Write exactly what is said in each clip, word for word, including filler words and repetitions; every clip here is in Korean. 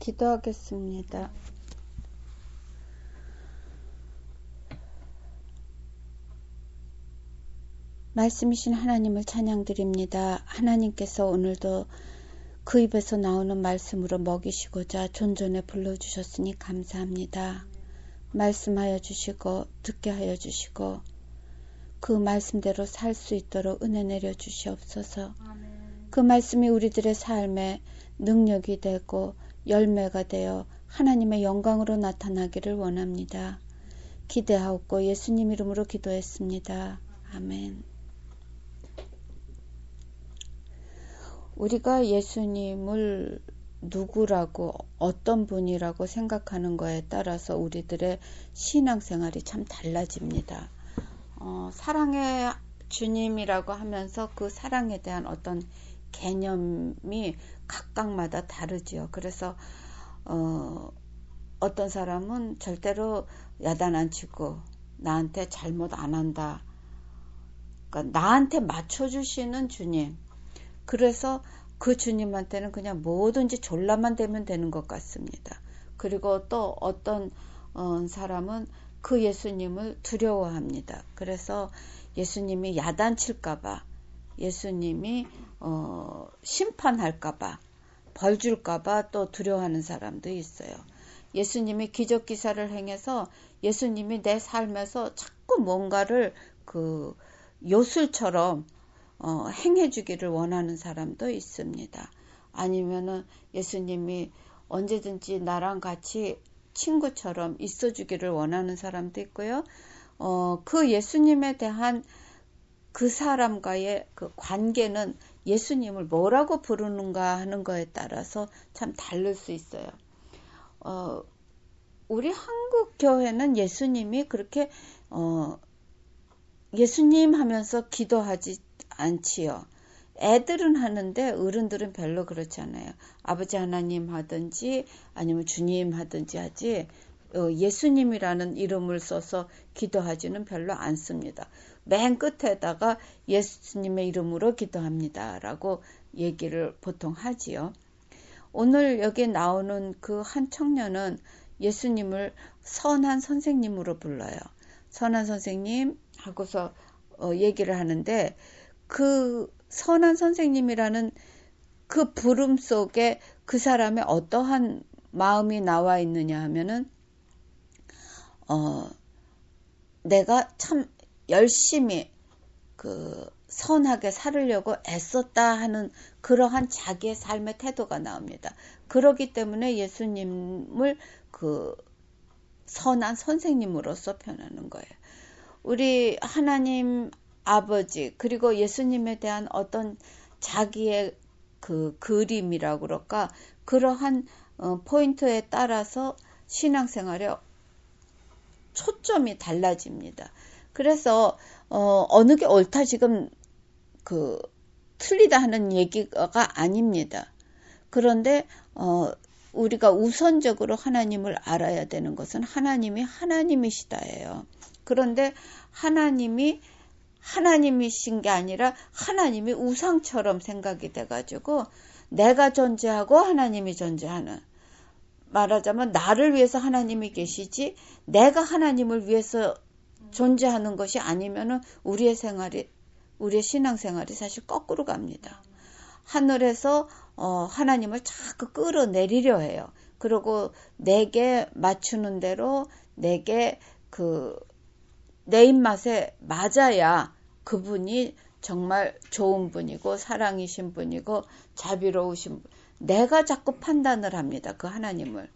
기도하겠습니다. 말씀이신 하나님을 찬양드립니다. 하나님께서 오늘도 그 입에서 나오는 말씀으로 먹이시고자 존전에 불러주셨으니 감사합니다. 말씀하여 주시고 듣게 하여 주시고 그 말씀대로 살 수 있도록 은혜 내려 주시옵소서. 그 말씀이 우리들의 삶에 능력이 되고 열매가 되어 하나님의 영광으로 나타나기를 원합니다. 기대하옵고 예수님 이름으로 기도했습니다. 아멘. 우리가 예수님을 누구라고 어떤 분이라고 생각하는 거에 따라서 우리들의 신앙생활이 참 달라집니다. 어, 사랑의 주님이라고 하면서 그 사랑에 대한 어떤 개념이 각각마다 다르지요. 그래서 어, 어떤 사람은 절대로 야단 안 치고 나한테 잘못 안 한다. 그러니까 나한테 맞춰주시는 주님. 그래서 그 주님한테는 그냥 뭐든지 졸라만 되면 되는 것 같습니다. 그리고 또 어떤 어, 사람은 그 예수님을 두려워합니다. 그래서 예수님이 야단칠까봐, 예수님이 어, 심판할까봐, 벌 줄까봐 또 두려워하는 사람도 있어요. 예수님이 기적기사를 행해서 예수님이 내 삶에서 자꾸 뭔가를 그 요술처럼 어, 행해주기를 원하는 사람도 있습니다. 아니면은 예수님이 언제든지 나랑 같이 친구처럼 있어주기를 원하는 사람도 있고요. 어, 그 예수님에 대한 그 사람과의 그 관계는 예수님을 뭐라고 부르는가 하는 거에 따라서 참 다를 수 있어요. 어, 우리 한국 교회는 예수님이 그렇게 어, 예수님 하면서 기도하지 않지요. 애들은 하는데 어른들은 별로 그렇지 않아요. 아버지 하나님 하든지 아니면 주님 하든지 하지 어, 예수님이라는 이름을 써서 기도하지는 별로 않습니다. 맨 끝에다가 예수님의 이름으로 기도합니다 라고 얘기를 보통 하지요. 오늘 여기 나오는 그 한 청년은 예수님을 선한 선생님으로 불러요. 선한 선생님 하고서 어, 얘기를 하는데 그 선한 선생님이라는 그 부름 속에 그 사람의 어떠한 마음이 나와 있느냐 하면은 어, 내가 참 열심히 그 선하게 살으려고 애썼다 하는 그러한 자기의 삶의 태도가 나옵니다. 그렇기 때문에 예수님을 그 선한 선생님으로서 표현하는 거예요. 우리 하나님 아버지 그리고 예수님에 대한 어떤 자기의 그 그림이라고 그럴까 그러한 어, 포인트에 따라서 신앙생활에 초점이 달라집니다. 그래서 어, 어느 게 옳다 지금 그 틀리다 하는 얘기가 아닙니다. 그런데 어, 우리가 우선적으로 하나님을 알아야 되는 것은 하나님이 하나님이시다예요. 그런데 하나님이 하나님이신 게 아니라 하나님이 우상처럼 생각이 돼가지고 내가 존재하고 하나님이 존재하는 말하자면 나를 위해서 하나님이 계시지 내가 하나님을 위해서 존재하는 것이 아니면은 우리의 생활이 우리의 신앙생활이 사실 거꾸로 갑니다. 하늘에서 어, 하나님을 자꾸 끌어내리려 해요. 그리고 내게 맞추는 대로 내게 그 내 입맛에 맞아야 그분이 정말 좋은 분이고 사랑이신 분이고 자비로우신 분. 내가 자꾸 판단을 합니다. 그 하나님을.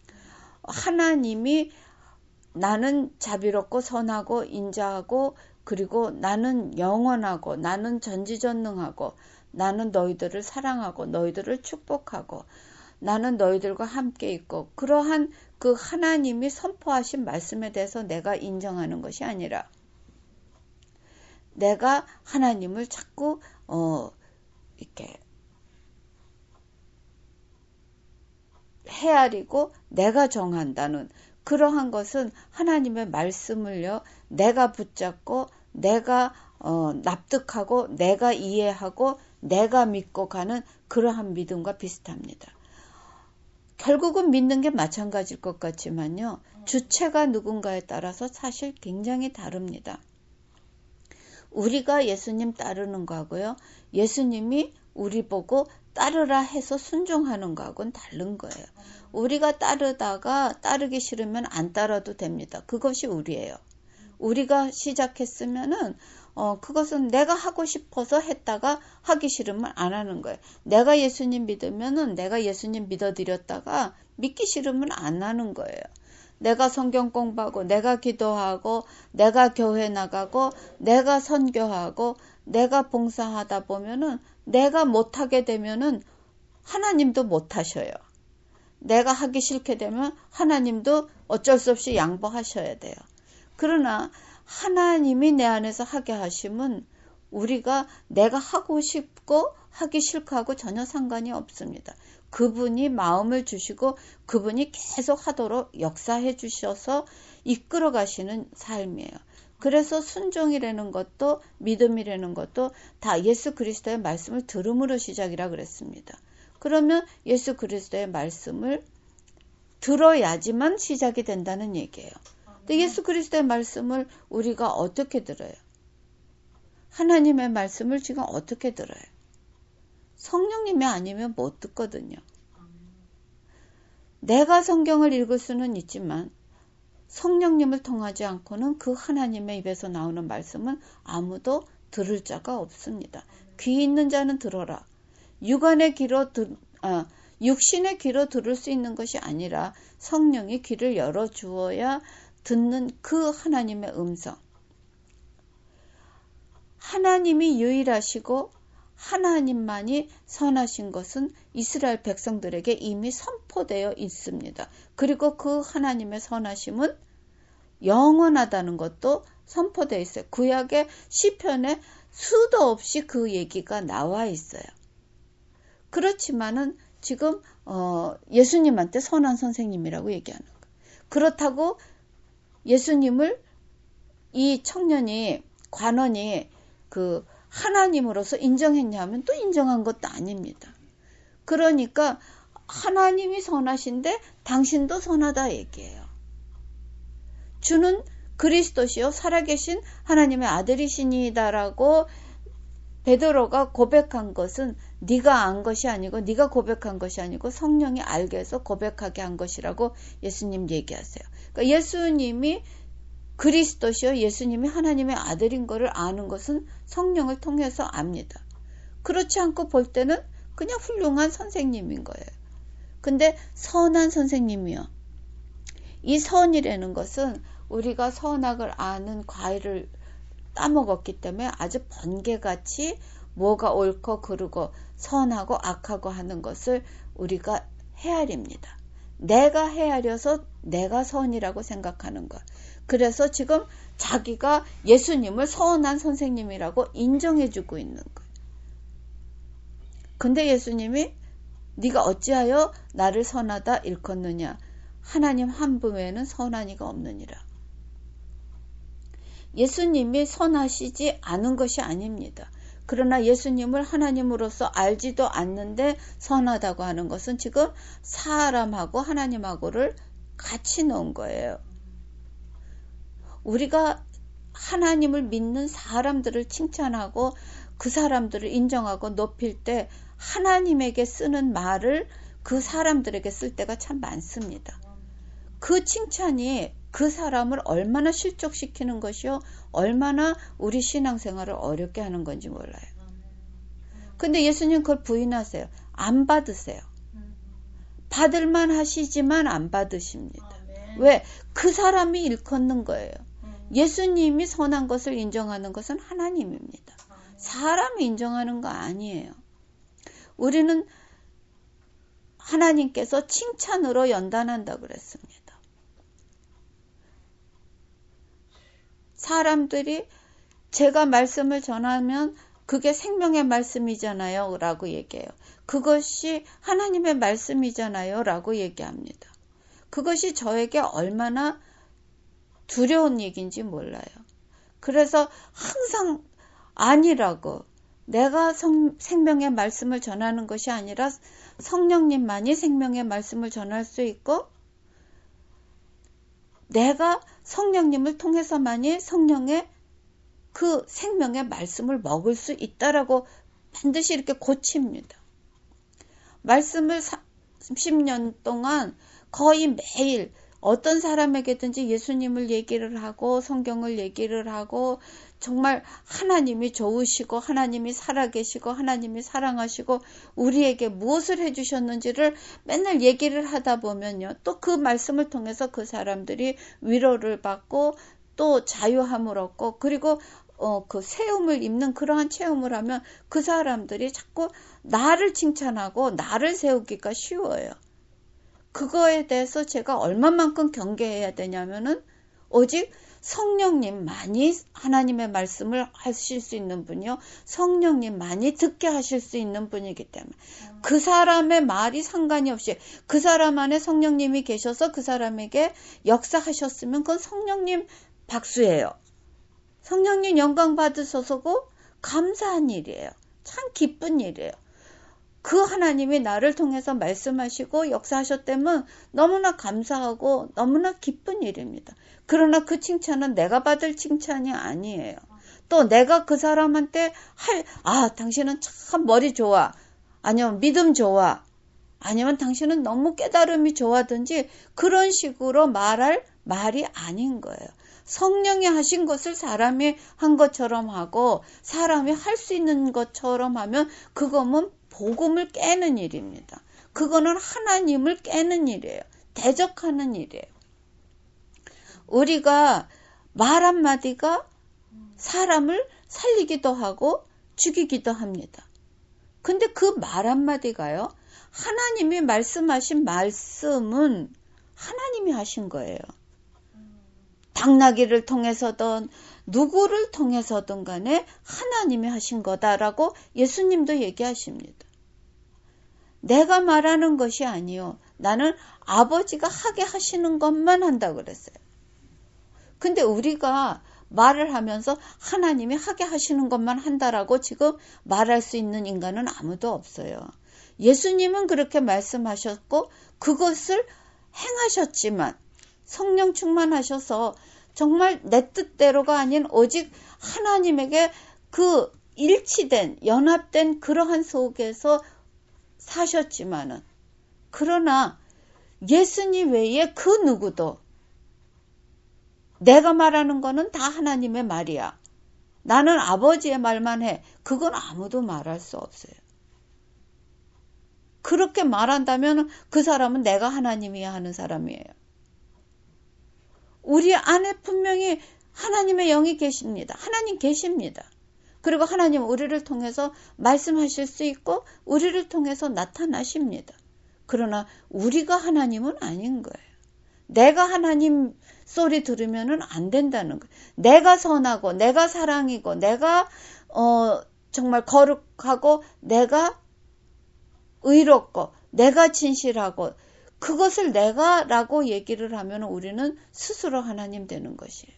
하나님이 나는 자비롭고 선하고 인자하고 그리고 나는 영원하고 나는 전지전능하고 나는 너희들을 사랑하고 너희들을 축복하고 나는 너희들과 함께 있고 그러한 그 하나님이 선포하신 말씀에 대해서 내가 인정하는 것이 아니라 내가 하나님을 자꾸 어 이렇게 헤아리고 내가 정한다는 그러한 것은 하나님의 말씀을요 내가 붙잡고 내가 어, 납득하고 내가 이해하고 내가 믿고 가는 그러한 믿음과 비슷합니다. 결국은 믿는 게 마찬가지일 것 같지만요. 주체가 누군가에 따라서 사실 굉장히 다릅니다. 우리가 예수님 따르는 거하고요. 예수님이 우리 보고 따르라 해서 순종하는 거하고는 다른 거예요. 우리가 따르다가 따르기 싫으면 안 따라도 됩니다. 그것이 우리예요. 우리가 시작했으면은 어 그것은 내가 하고 싶어서 했다가 하기 싫으면 안 하는 거예요. 내가 예수님 믿으면은 내가 예수님 믿어드렸다가 믿기 싫으면 안 하는 거예요. 내가 성경 공부하고 내가 기도하고 내가 교회 나가고 내가 선교하고 내가 봉사하다 보면은 내가 못하게 되면은 하나님도 못하셔요. 내가 하기 싫게 되면 하나님도 어쩔 수 없이 양보하셔야 돼요. 그러나 하나님이 내 안에서 하게 하시면 우리가 내가 하고 싶고 하기 싫고 하고 전혀 상관이 없습니다. 그분이 마음을 주시고 그분이 계속 하도록 역사해 주셔서 이끌어 가시는 삶이에요. 그래서 순종이라는 것도 믿음이라는 것도 다 예수 그리스도의 말씀을 들음으로 시작이라 그랬습니다. 그러면 예수 그리스도의 말씀을 들어야지만 시작이 된다는 얘기예요. 근데 예수 그리스도의 말씀을 우리가 어떻게 들어요? 하나님의 말씀을 지금 어떻게 들어요? 성령님이 아니면 못 듣거든요. 내가 성경을 읽을 수는 있지만 성령님을 통하지 않고는 그 하나님의 입에서 나오는 말씀은 아무도 들을 자가 없습니다. 귀 있는 자는 들어라. 육안의 귀로 들, 아, 육신의 귀로 들을 수 있는 것이 아니라 성령이 귀를 열어주어야 듣는 그 하나님의 음성. 하나님이 유일하시고 하나님만이 선하신 것은 이스라엘 백성들에게 이미 선포되어 있습니다. 그리고 그 하나님의 선하심은 영원하다는 것도 선포되어 있어요. 구약의 시편에 수도 없이 그 얘기가 나와 있어요. 그렇지만은 지금 어, 예수님한테 선한 선생님이라고 얘기하는 거예요. 그렇다고 예수님을 이 청년이 관원이 그 하나님으로서 인정했냐 하면 또 인정한 것도 아닙니다. 그러니까 하나님이 선하신데 당신도 선하다 얘기예요. 주는 그리스도시요 살아계신 하나님의 아들이시니다라고 베드로가 고백한 것은 네가 안 것이 아니고 네가 고백한 것이 아니고 성령이 알게 해서 고백하게 한 것이라고 예수님 얘기하세요. 그러니까 예수님이 그리스도시요 예수님이 하나님의 아들인 것을 아는 것은 성령을 통해서 압니다. 그렇지 않고 볼 때는 그냥 훌륭한 선생님인 거예요. 근데 선한 선생님이요. 이 선이라는 것은 우리가 선악을 아는 과일을 따먹었기 때문에 아주 번개같이 뭐가 옳고 그르고 선하고 악하고 하는 것을 우리가 헤아립니다. 내가 헤아려서 내가 선이라고 생각하는 것. 그래서 지금 자기가 예수님을 선한 선생님이라고 인정해주고 있는 거예요. 근데 예수님이 네가 어찌하여 나를 선하다 일컫느냐. 하나님 한 분 외에는 선한 이가 없느니라. 예수님이 선하시지 않은 것이 아닙니다. 그러나 예수님을 하나님으로서 알지도 않는데 선하다고 하는 것은 지금 사람하고 하나님하고를 같이 놓은 거예요. 우리가 하나님을 믿는 사람들을 칭찬하고 그 사람들을 인정하고 높일 때 하나님에게 쓰는 말을 그 사람들에게 쓸 때가 참 많습니다. 그 칭찬이 그 사람을 얼마나 실족시키는 것이요 얼마나 우리 신앙생활을 어렵게 하는 건지 몰라요. 근데 예수님 그걸 부인하세요. 안 받으세요. 받을만 하시지만 안 받으십니다. 왜? 그 사람이 일컫는 거예요. 예수님이 선한 것을 인정하는 것은 하나님입니다. 사람이 인정하는 거 아니에요. 우리는 하나님께서 칭찬으로 연단한다고 그랬습니다. 사람들이 제가 말씀을 전하면 그게 생명의 말씀이잖아요 라고 얘기해요. 그것이 하나님의 말씀이잖아요 라고 얘기합니다. 그것이 저에게 얼마나 두려운 얘기인지 몰라요. 그래서 항상 아니라고 내가 성, 생명의 말씀을 전하는 것이 아니라 성령님만이 생명의 말씀을 전할 수 있고 내가 성령님을 통해서만이 성령의 그 생명의 말씀을 먹을 수 있다라고 반드시 이렇게 고칩니다. 말씀을 삼십 년 동안 거의 매일 어떤 사람에게든지 예수님을 얘기를 하고 성경을 얘기를 하고 정말 하나님이 좋으시고 하나님이 살아계시고 하나님이 사랑하시고 우리에게 무엇을 해주셨는지를 맨날 얘기를 하다 보면요. 또 그 말씀을 통해서 그 사람들이 위로를 받고 또 자유함을 얻고 그리고 어, 그 세움을 입는 그러한 체험을 하면 그 사람들이 자꾸 나를 칭찬하고 나를 세우기가 쉬워요. 그거에 대해서 제가 얼마만큼 경계해야 되냐면은 오직 성령님만이 하나님의 말씀을 하실 수 있는 분이요. 성령님만이 듣게 하실 수 있는 분이기 때문에 그 사람의 말이 상관이 없이 그 사람 안에 성령님이 계셔서 그 사람에게 역사하셨으면 그건 성령님 박수예요. 성령님 영광 받으셔서고 감사한 일이에요. 참 기쁜 일이에요. 그 하나님이 나를 통해서 말씀하시고 역사하셨다면 너무나 감사하고 너무나 기쁜 일입니다. 그러나 그 칭찬은 내가 받을 칭찬이 아니에요. 또 내가 그 사람한테 할, 아, 당신은 참 머리 좋아. 아니면 믿음 좋아. 아니면 당신은 너무 깨달음이 좋아든지 그런 식으로 말할 말이 아닌 거예요. 성령이 하신 것을 사람이 한 것처럼 하고 사람이 할 수 있는 것처럼 하면 그거는 복음을 깨는 일입니다. 그거는 하나님을 깨는 일이에요. 대적하는 일이에요. 우리가 말 한마디가 사람을 살리기도 하고 죽이기도 합니다. 근데 그 말 한마디가요. 하나님이 말씀하신 말씀은 하나님이 하신 거예요. 당나귀를 통해서든 누구를 통해서든 간에 하나님이 하신 거다라고 예수님도 얘기하십니다. 내가 말하는 것이 아니요. 나는 아버지가 하게 하시는 것만 한다고 그랬어요. 근데 우리가 말을 하면서 하나님이 하게 하시는 것만 한다라고 지금 말할 수 있는 인간은 아무도 없어요. 예수님은 그렇게 말씀하셨고 그것을 행하셨지만 성령 충만하셔서 정말 내 뜻대로가 아닌 오직 하나님에게 그 일치된 연합된 그러한 속에서 사셨지만은 그러나 예수님 외에 그 누구도 내가 말하는 거는 다 하나님의 말이야. 나는 아버지의 말만 해. 그건 아무도 말할 수 없어요. 그렇게 말한다면 그 사람은 내가 하나님이야 하는 사람이에요. 우리 안에 분명히 하나님의 영이 계십니다. 하나님 계십니다. 그리고 하나님 우리를 통해서 말씀하실 수 있고 우리를 통해서 나타나십니다. 그러나 우리가 하나님은 아닌 거예요. 내가 하나님 소리 들으면 안 된다는 거예요. 내가 선하고 내가 사랑이고 내가 어, 정말 거룩하고 내가 의롭고 내가 진실하고 그것을 내가라고 얘기를 하면 우리는 스스로 하나님 되는 것이에요.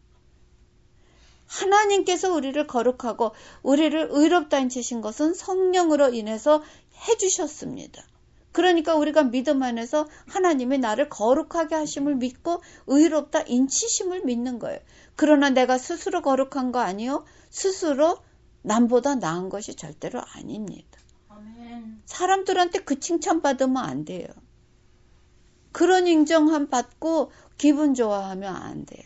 하나님께서 우리를 거룩하고 우리를 의롭다인 치신 것은 성령으로 인해서 해주셨습니다. 그러니까 우리가 믿음 안에서 하나님이 나를 거룩하게 하심을 믿고 의롭다 인치심을 믿는 거예요. 그러나 내가 스스로 거룩한 거 아니요. 스스로 남보다 나은 것이 절대로 아닙니다. 아멘. 사람들한테 그 칭찬받으면 안 돼요. 그런 인정함 받고 기분 좋아하면 안 돼요.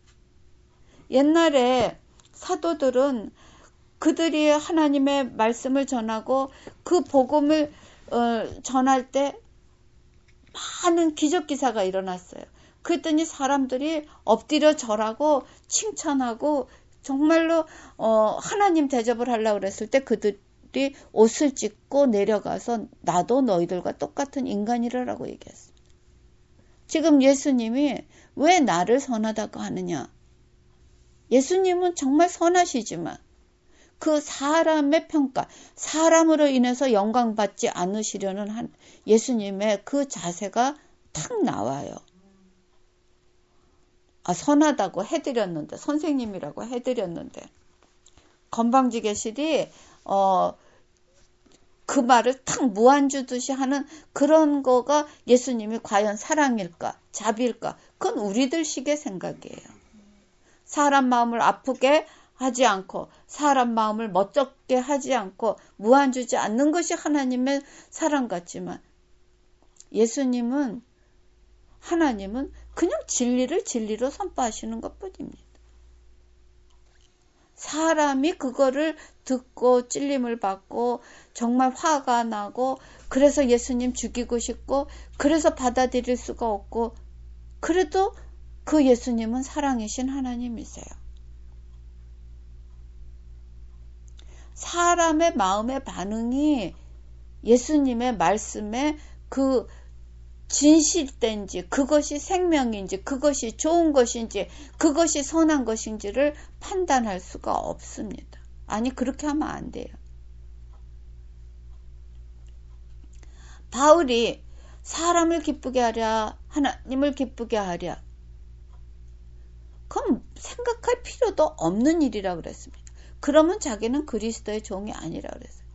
옛날에 사도들은 그들이 하나님의 말씀을 전하고 그 복음을 어, 전할 때 많은 기적 기사가 일어났어요. 그랬더니 사람들이 엎드려 절하고 칭찬하고 정말로 어, 하나님 대접을 하려고 그랬을 때 그들이 옷을 찢고 내려가서 나도 너희들과 똑같은 인간이라고 얘기했어요. 지금 예수님이 왜 나를 선하다고 하느냐? 예수님은 정말 선하시지만 그 사람의 평가, 사람으로 인해서 영광받지 않으시려는 한 예수님의 그 자세가 탁 나와요. 아, 선하다고 해드렸는데, 선생님이라고 해드렸는데, 건방지게실이 어, 그 말을 탁 무안주듯이 하는 그런 거가 예수님이 과연 사랑일까? 자비일까? 그건 우리들식의 생각이에요. 사람 마음을 아프게 하지 않고 사람 마음을 멋쩍게 하지 않고 무안주지 않는 것이 하나님의 사랑 같지만 예수님은 하나님은 그냥 진리를 진리로 선포하시는 것뿐입니다. 사람이 그거를 듣고 찔림을 받고 정말 화가 나고 그래서 예수님 죽이고 싶고 그래서 받아들일 수가 없고 그래도 그 예수님은 사랑이신 하나님이세요. 사람의 마음의 반응이 예수님의 말씀에 그 진실된지 그것이 생명인지 그것이 좋은 것인지 그것이 선한 것인지를 판단할 수가 없습니다. 아니 그렇게 하면 안 돼요. 바울이 사람을 기쁘게 하랴 하나님을 기쁘게 하랴 그건 생각할 필요도 없는 일이라고 그랬습니다. 그러면 자기는 그리스도의 종이 아니라고 그랬어요.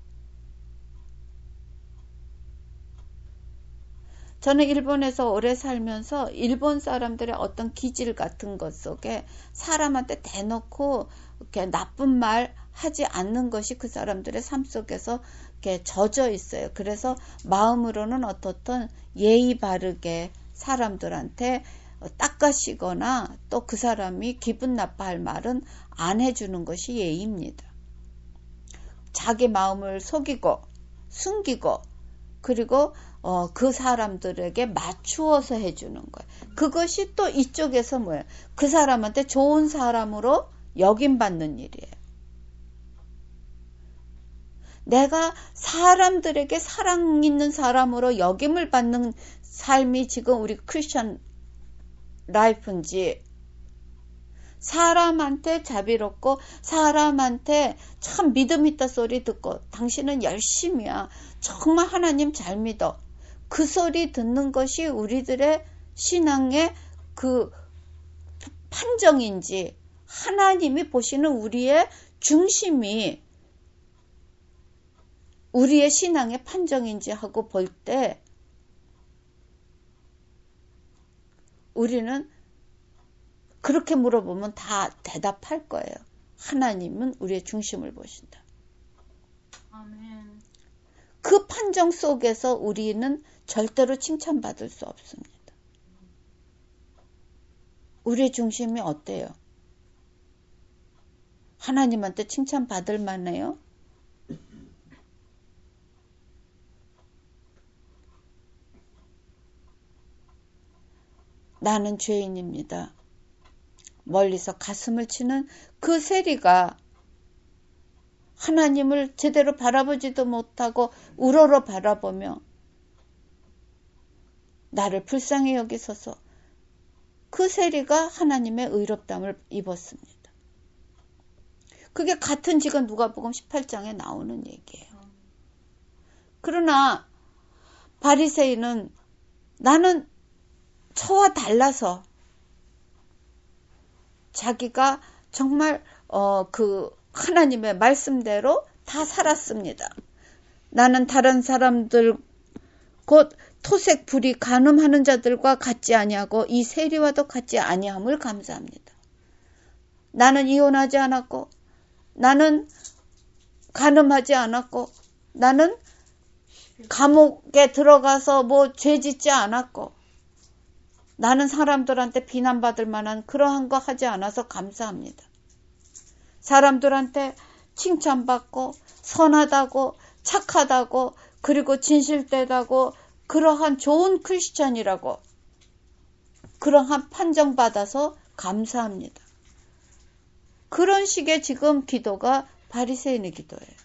저는 일본에서 오래 살면서 일본 사람들의 어떤 기질 같은 것 속에 사람한테 대놓고 이렇게 나쁜 말 하지 않는 것이 그 사람들의 삶 속에서 이렇게 젖어 있어요. 그래서 마음으로는 어떻든 예의 바르게 사람들한테 닦아시거나 또 그 사람이 기분 나빠할 말은 안 해주는 것이 예의입니다. 자기 마음을 속이고 숨기고 그리고 어, 그 사람들에게 맞추어서 해주는 거예요. 그것이 또 이쪽에서 뭐예요? 그 사람한테 좋은 사람으로 여김받는 일이에요. 내가 사람들에게 사랑 있는 사람으로 여김을 받는 삶이 지금 우리 크리스천 라이프인지 사람한테 자비롭고 사람한테 참 믿음 있다 소리 듣고 당신은 열심이야. 정말 하나님 잘 믿어. 그 소리 듣는 것이 우리들의 신앙의 그 판정인지 하나님이 보시는 우리의 중심이 우리의 신앙의 판정인지 하고 볼 때 우리는 그렇게 물어보면 다 대답할 거예요. 하나님은 우리의 중심을 보신다. 아멘. 그 판정 속에서 우리는 절대로 칭찬받을 수 없습니다. 우리의 중심이 어때요? 하나님한테 칭찬받을 만해요? 나는 죄인입니다. 멀리서 가슴을 치는 그 세리가 하나님을 제대로 바라보지도 못하고 우러러 바라보며 나를 불쌍히 여기소서 그 세리가 하나님의 의롭다함을 입었습니다. 그게 같은 지가 누가복음 십팔 장에 나오는 얘기예요. 그러나 바리새인은 나는 저와 달라서 자기가 정말 어, 그 하나님의 말씀대로 다 살았습니다. 나는 다른 사람들 곧 토색 불이 간음하는 자들과 같지 아니하고 이 세리와도 같지 아니함을 감사합니다. 나는 이혼하지 않았고 나는 간음하지 않았고 나는 감옥에 들어가서 뭐 죄짓지 않았고 나는 사람들한테 비난받을 만한 그러한 거 하지 않아서 감사합니다. 사람들한테 칭찬받고 선하다고 착하다고 그리고 진실되다고 그러한 좋은 크리스천이라고 그러한 판정받아서 감사합니다. 그런 식의 지금 기도가 바리새인의 기도예요.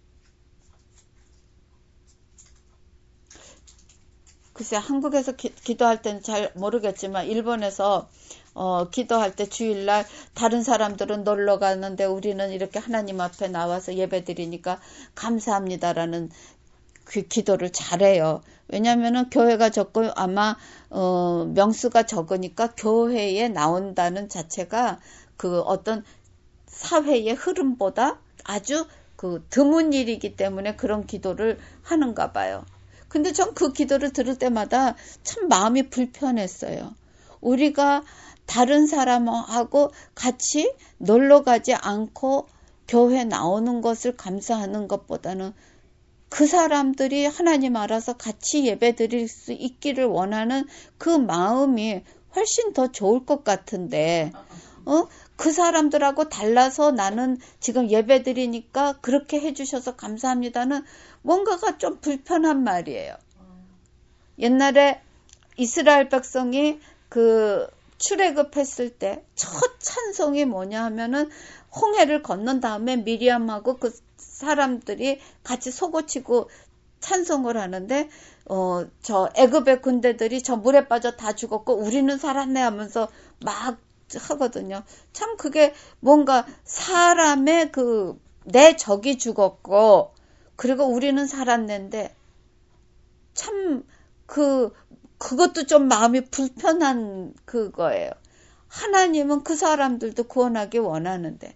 글쎄 한국에서 기, 기도할 때는 잘 모르겠지만 일본에서 어, 기도할 때 주일날 다른 사람들은 놀러 가는데 우리는 이렇게 하나님 앞에 나와서 예배드리니까 감사합니다라는 그 기도를 잘해요. 왜냐하면은 교회가 적고 아마 어, 명수가 적으니까 교회에 나온다는 자체가 그 어떤 사회의 흐름보다 아주 그 드문 일이기 때문에 그런 기도를 하는가 봐요. 근데 전 그 기도를 들을 때마다 참 마음이 불편했어요. 우리가 다른 사람하고 같이 놀러 가지 않고 교회 나오는 것을 감사하는 것보다는 그 사람들이 하나님 알아서 같이 예배 드릴 수 있기를 원하는 그 마음이 훨씬 더 좋을 것 같은데, 어? 그 사람들하고 달라서 나는 지금 예배 드리니까 그렇게 해주셔서 감사합니다는 뭔가가 좀 불편한 말이에요. 옛날에 이스라엘 백성이 그 출애굽했을 때 첫 찬송이 뭐냐 하면은 홍해를 건넌 다음에 미리암하고 그 사람들이 같이 소고치고 찬송을 하는데 어, 저 애굽의 군대들이 저 물에 빠져 다 죽었고 우리는 살았네 하면서 막 하거든요. 참 그게 뭔가 사람의 그 내 적이 죽었고 그리고 우리는 살았는데 참 그 그것도 좀 마음이 불편한 그거예요. 하나님은 그 사람들도 구원하기 원하는데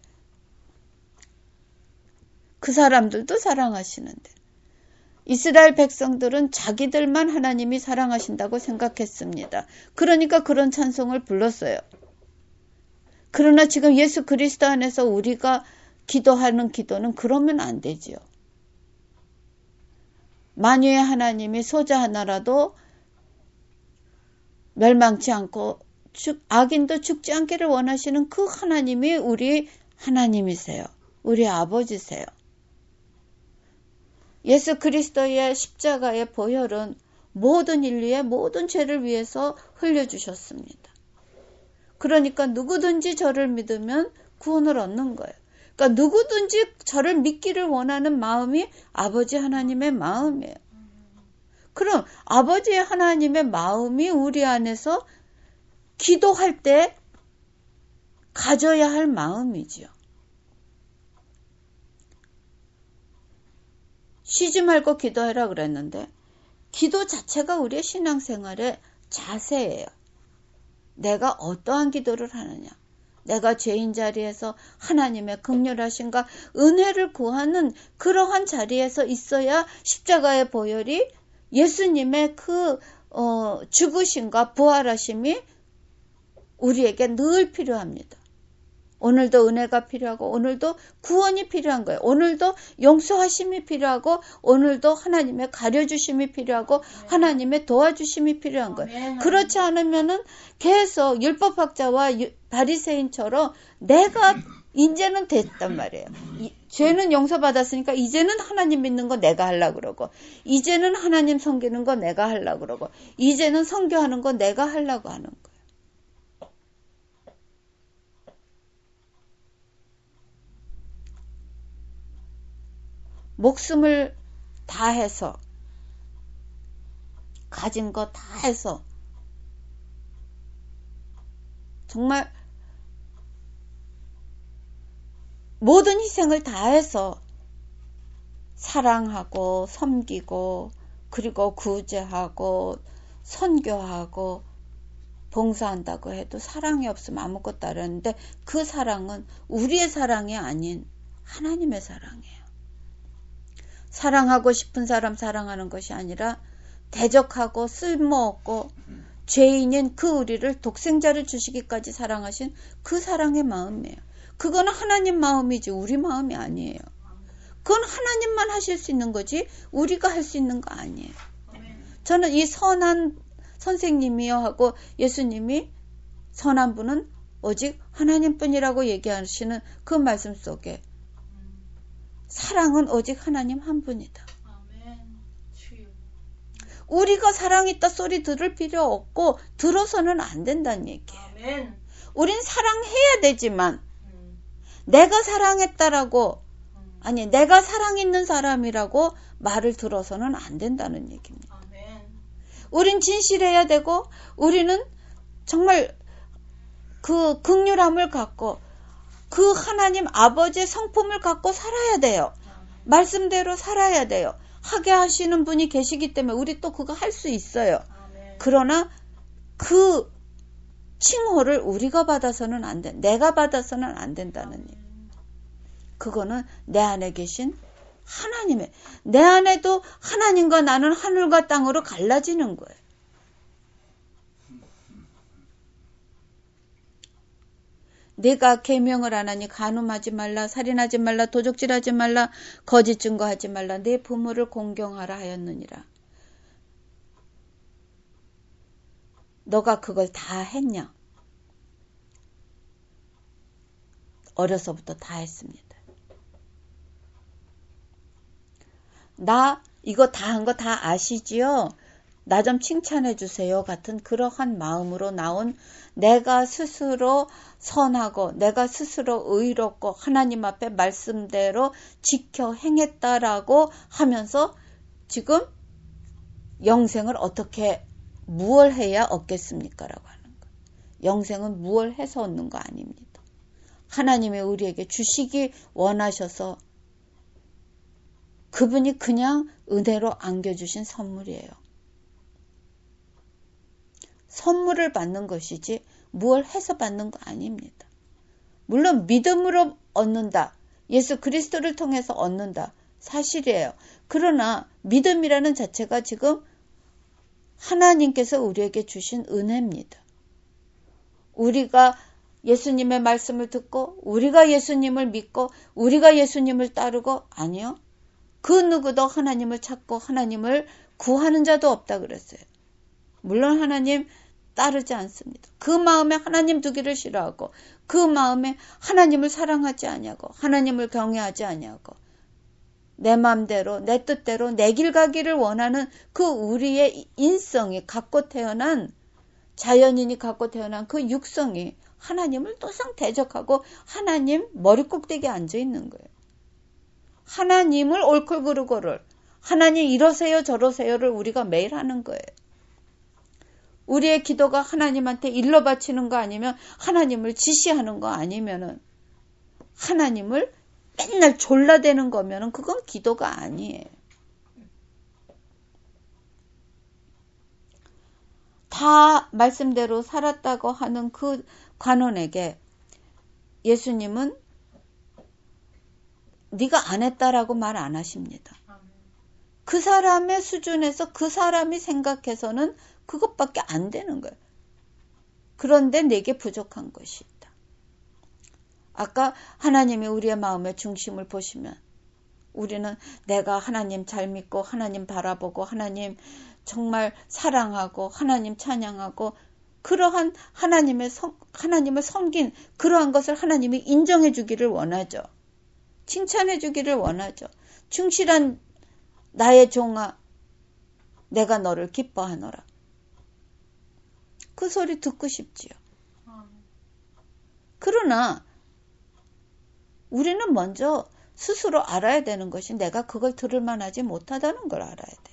그 사람들도 사랑하시는데 이스라엘 백성들은 자기들만 하나님이 사랑하신다고 생각했습니다. 그러니까 그런 찬송을 불렀어요. 그러나 지금 예수 그리스도 안에서 우리가 기도하는 기도는 그러면 안 되지요. 만유의 하나님이 소자 하나라도 멸망치 않고 죽, 악인도 죽지 않기를 원하시는 그 하나님이 우리 하나님이세요. 우리 아버지세요. 예수 그리스도의 십자가의 보혈은 모든 인류의 모든 죄를 위해서 흘려주셨습니다. 그러니까 누구든지 저를 믿으면 구원을 얻는 거예요. 그러니까 누구든지 저를 믿기를 원하는 마음이 아버지 하나님의 마음이에요. 그럼 아버지 하나님의 마음이 우리 안에서 기도할 때 가져야 할 마음이지요. 쉬지 말고 기도해라 그랬는데 기도 자체가 우리의 신앙생활의 자세예요. 내가 어떠한 기도를 하느냐. 내가 죄인 자리에서 하나님의 긍휼하심과 은혜를 구하는 그러한 자리에서 있어야 십자가의 보혈이 예수님의 그 어, 죽으심과 부활하심이 우리에게 늘 필요합니다. 오늘도 은혜가 필요하고 오늘도 구원이 필요한 거예요. 오늘도 용서하심이 필요하고 오늘도 하나님의 가려주심이 필요하고 하나님의 도와주심이 필요한 거예요. 그렇지 않으면은 계속 율법학자와 바리새인처럼 내가 이제는 됐단 말이에요. 이, 죄는 용서받았으니까 이제는 하나님 믿는 거 내가 하려고 그러고 이제는 하나님 섬기는 거 내가 하려고 그러고 이제는 선교하는 거 내가 하려고 하는 거예요. 목숨을 다해서 가진 거 다 해서 정말 모든 희생을 다해서 사랑하고 섬기고 그리고 구제하고 선교하고 봉사한다고 해도 사랑이 없으면 아무것도 안 하는데 그 사랑은 우리의 사랑이 아닌 하나님의 사랑이에요. 사랑하고 싶은 사람 사랑하는 것이 아니라 대적하고 쓸모없고 죄인인 그 우리를 독생자를 주시기까지 사랑하신 그 사랑의 마음이에요. 그거는 하나님 마음이지 우리 마음이 아니에요. 그건 하나님만 하실 수 있는 거지 우리가 할 수 있는 거 아니에요. 저는 이 선한 선생님이요 하고 예수님이 선한 분은 오직 하나님뿐이라고 얘기하시는 그 말씀 속에 사랑은 오직 하나님 한 분이다. 우리가 사랑이 있다 소리 들을 필요 없고 들어서는 안 된다는 얘기예요. 우린 사랑해야 되지만 내가 사랑했다라고 아니 내가 사랑 있는 사람이라고 말을 들어서는 안 된다는 얘기입니다. 우린 진실해야 되고 우리는 정말 그 긍휼함을 갖고 그 하나님 아버지의 성품을 갖고 살아야 돼요. 말씀대로 살아야 돼요. 하게 하시는 분이 계시기 때문에 우리 또 그거 할 수 있어요. 그러나 그 칭호를 우리가 받아서는 안 돼. 내가 받아서는 안 된다는 얘기. 그거는 내 안에 계신 하나님의, 내 안에도 하나님과 나는 하늘과 땅으로 갈라지는 거예요. 내가 계명을 안 하니 간음하지 말라, 살인하지 말라, 도적질하지 말라, 거짓 증거하지 말라, 내 부모를 공경하라 하였느니라. 너가 그걸 다 했냐? 어려서부터 다 했습니다. 나 이거 다 한 거 다 아시지요? 나 좀 칭찬해 주세요. 같은 그러한 마음으로 나온 내가 스스로 선하고 내가 스스로 의롭고 하나님 앞에 말씀대로 지켜 행했다라고 하면서 지금 영생을 어떻게 무얼 해야 얻겠습니까? 라고 하는 거예요. 영생은 무얼 해서 얻는 거 아닙니다. 하나님이 우리에게 주시기 원하셔서 그분이 그냥 은혜로 안겨주신 선물이에요. 선물을 받는 것이지 무얼 해서 받는 거 아닙니다. 물론 믿음으로 얻는다. 예수 그리스도를 통해서 얻는다. 사실이에요. 그러나 믿음이라는 자체가 지금 하나님께서 우리에게 주신 은혜입니다. 우리가 예수님의 말씀을 듣고 우리가 예수님을 믿고 우리가 예수님을 따르고 아니요. 그 누구도 하나님을 찾고 하나님을 구하는 자도 없다 그랬어요. 물론 하나님 따르지 않습니다. 그 마음에 하나님 두기를 싫어하고 그 마음에 하나님을 사랑하지 아니하고 하나님을 경외하지 아니하고 내 마음대로 내 뜻대로 내 길 가기를 원하는 그 우리의 인성이 갖고 태어난 자연인이 갖고 태어난 그 육성이 하나님을 또상 대적하고 하나님 머리 꼭대기에 앉아 있는 거예요. 하나님을 옳고 그르고를 하나님 이러세요 저러세요를 우리가 매일 하는 거예요. 우리의 기도가 하나님한테 일러 바치는 거 아니면 하나님을 지시하는 거 아니면은 하나님을 맨날 졸라대는 거면은 그건 기도가 아니에요. 다 말씀대로 살았다고 하는 그 관원에게 예수님은 네가 안 했다라고 말 안 하십니다. 그 사람의 수준에서 그 사람이 생각해서는 그것밖에 안 되는 거예요. 그런데 내게 부족한 것이 있다. 아까 하나님이 우리의 마음의 중심을 보시면 우리는 내가 하나님 잘 믿고 하나님 바라보고 하나님 정말 사랑하고 하나님 찬양하고 그러한 하나님의 성, 하나님을 섬긴 그러한 것을 하나님이 인정해 주기를 원하죠. 칭찬해 주기를 원하죠. 충실한 나의 종아 내가 너를 기뻐하노라. 그 소리 듣고 싶지요. 그러나 우리는 먼저 스스로 알아야 되는 것이 내가 그걸 들을 만하지 못하다는 걸 알아야 돼요.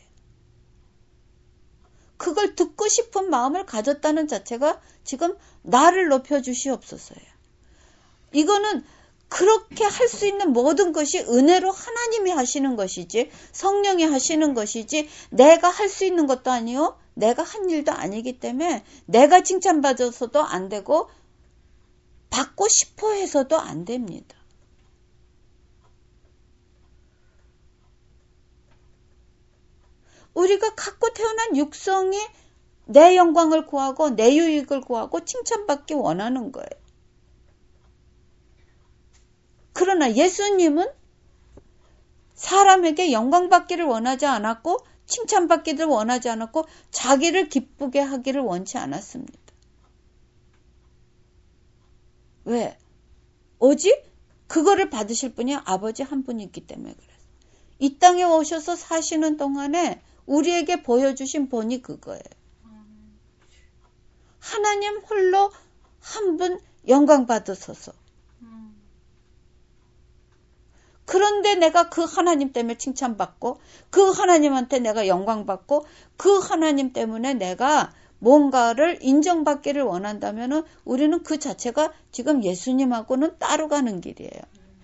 그걸 듣고 싶은 마음을 가졌다는 자체가 지금 나를 높여주시옵소서요. 이거는 그렇게 할 수 있는 모든 것이 은혜로 하나님이 하시는 것이지 성령이 하시는 것이지 내가 할 수 있는 것도 아니요. 내가 한 일도 아니기 때문에 내가 칭찬받아서도 안 되고 받고 싶어 해서도 안 됩니다. 우리가 갖고 태어난 육성이 내 영광을 구하고 내 유익을 구하고 칭찬받기 원하는 거예요. 그러나 예수님은 사람에게 영광받기를 원하지 않았고 칭찬받기를 원하지 않았고 자기를 기쁘게 하기를 원치 않았습니다. 왜? 오직 그거를 받으실 분이 아버지 한 분이 있기 때문에 그래요. 이 땅에 오셔서 사시는 동안에 우리에게 보여주신 본이 그거예요. 하나님 홀로 한 분 영광 받으소서. 그런데 내가 그 하나님 때문에 칭찬받고 그 하나님한테 내가 영광받고 그 하나님 때문에 내가 뭔가를 인정받기를 원한다면 우리는 그 자체가 지금 예수님하고는 따로 가는 길이에요.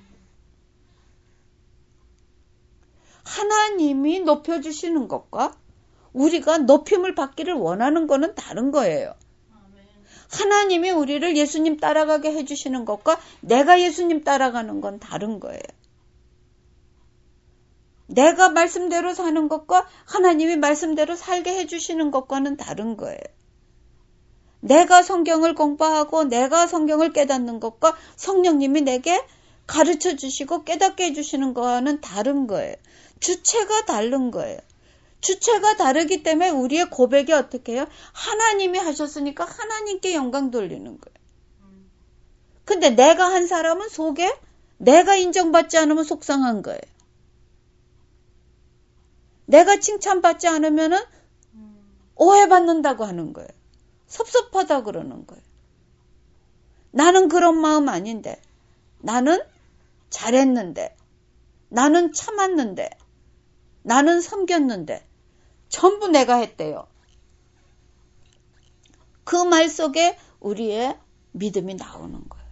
하나님이 높여주시는 것과 우리가 높임을 받기를 원하는 것은 다른 거예요. 하나님이 우리를 예수님 따라가게 해주시는 것과 내가 예수님 따라가는 건 다른 거예요. 내가 말씀대로 사는 것과 하나님이 말씀대로 살게 해주시는 것과는 다른 거예요. 내가 성경을 공부하고 내가 성경을 깨닫는 것과 성령님이 내게 가르쳐 주시고 깨닫게 해주시는 거와는 다른 거예요. 주체가 다른 거예요. 주체가 다르기 때문에 우리의 고백이 어떻게 해요? 하나님이 하셨으니까 하나님께 영광 돌리는 거예요. 근데 내가 한 사람은 속에 내가 인정받지 않으면 속상한 거예요. 내가 칭찬받지 않으면 오해받는다고 하는 거예요. 섭섭하다 그러는 거예요. 나는 그런 마음 아닌데, 나는 잘했는데, 나는 참았는데, 나는 섬겼는데, 전부 내가 했대요. 그 말 속에 우리의 믿음이 나오는 거예요.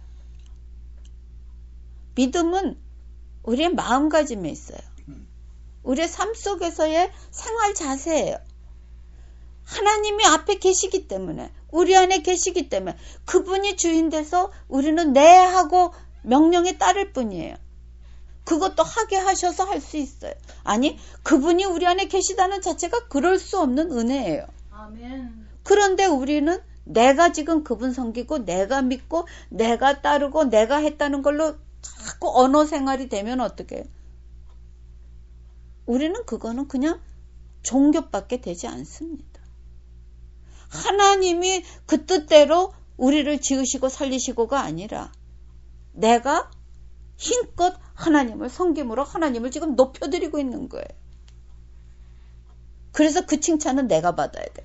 믿음은 우리의 마음가짐에 있어요. 우리의 삶 속에서의 생활 자세예요. 하나님이 앞에 계시기 때문에, 우리 안에 계시기 때문에 그분이 주인 돼서 우리는 네 하고 명령에 따를 뿐이에요. 그것도 하게 하셔서 할 수 있어요. 아니, 그분이 우리 안에 계시다는 자체가 그럴 수 없는 은혜예요. 아멘. 그런데 우리는 내가 지금 그분 섬기고 내가 믿고 내가 따르고 내가 했다는 걸로 자꾸 언어 생활이 되면 어떻게 해요? 우리는 그거는 그냥 종교밖에 되지 않습니다. 하나님이 그 뜻대로 우리를 지으시고 살리시고가 아니라 내가 힘껏 하나님을 섬김으로 하나님을 지금 높여드리고 있는 거예요. 그래서 그 칭찬은 내가 받아야 돼요.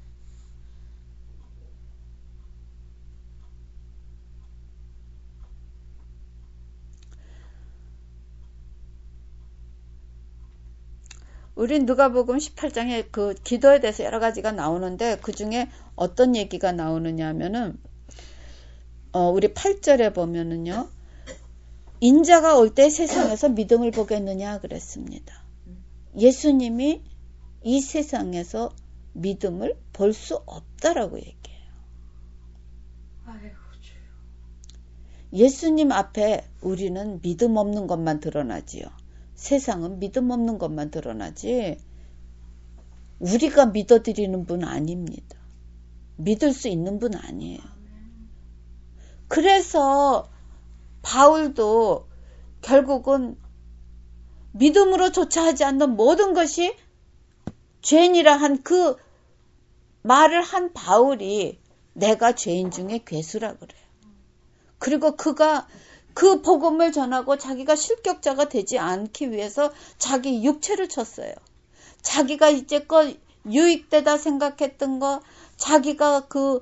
우린 누가복음 십팔 장에 그 기도에 대해서 여러 가지가 나오는데 그 중에 어떤 얘기가 나오느냐 하면은 어, 우리 팔 절에 보면은요. 인자가 올 때 세상에서 믿음을 보겠느냐 그랬습니다. 예수님이 이 세상에서 믿음을 볼 수 없다라고 얘기해요. 예수님 앞에 우리는 믿음 없는 것만 드러나지요. 세상은 믿음 없는 것만 드러나지 우리가 믿어드리는 분 아닙니다. 믿을 수 있는 분 아니에요. 그래서 바울도 결국은 믿음으로 조차하지 않는 모든 것이 죄인이라 한 그 말을 한 바울이 내가 죄인 중에 괴수라 그래요. 그리고 그가 그 복음을 전하고 자기가 실격자가 되지 않기 위해서 자기 육체를 쳤어요. 자기가 이제껏 유익되다 생각했던 거, 자기가 그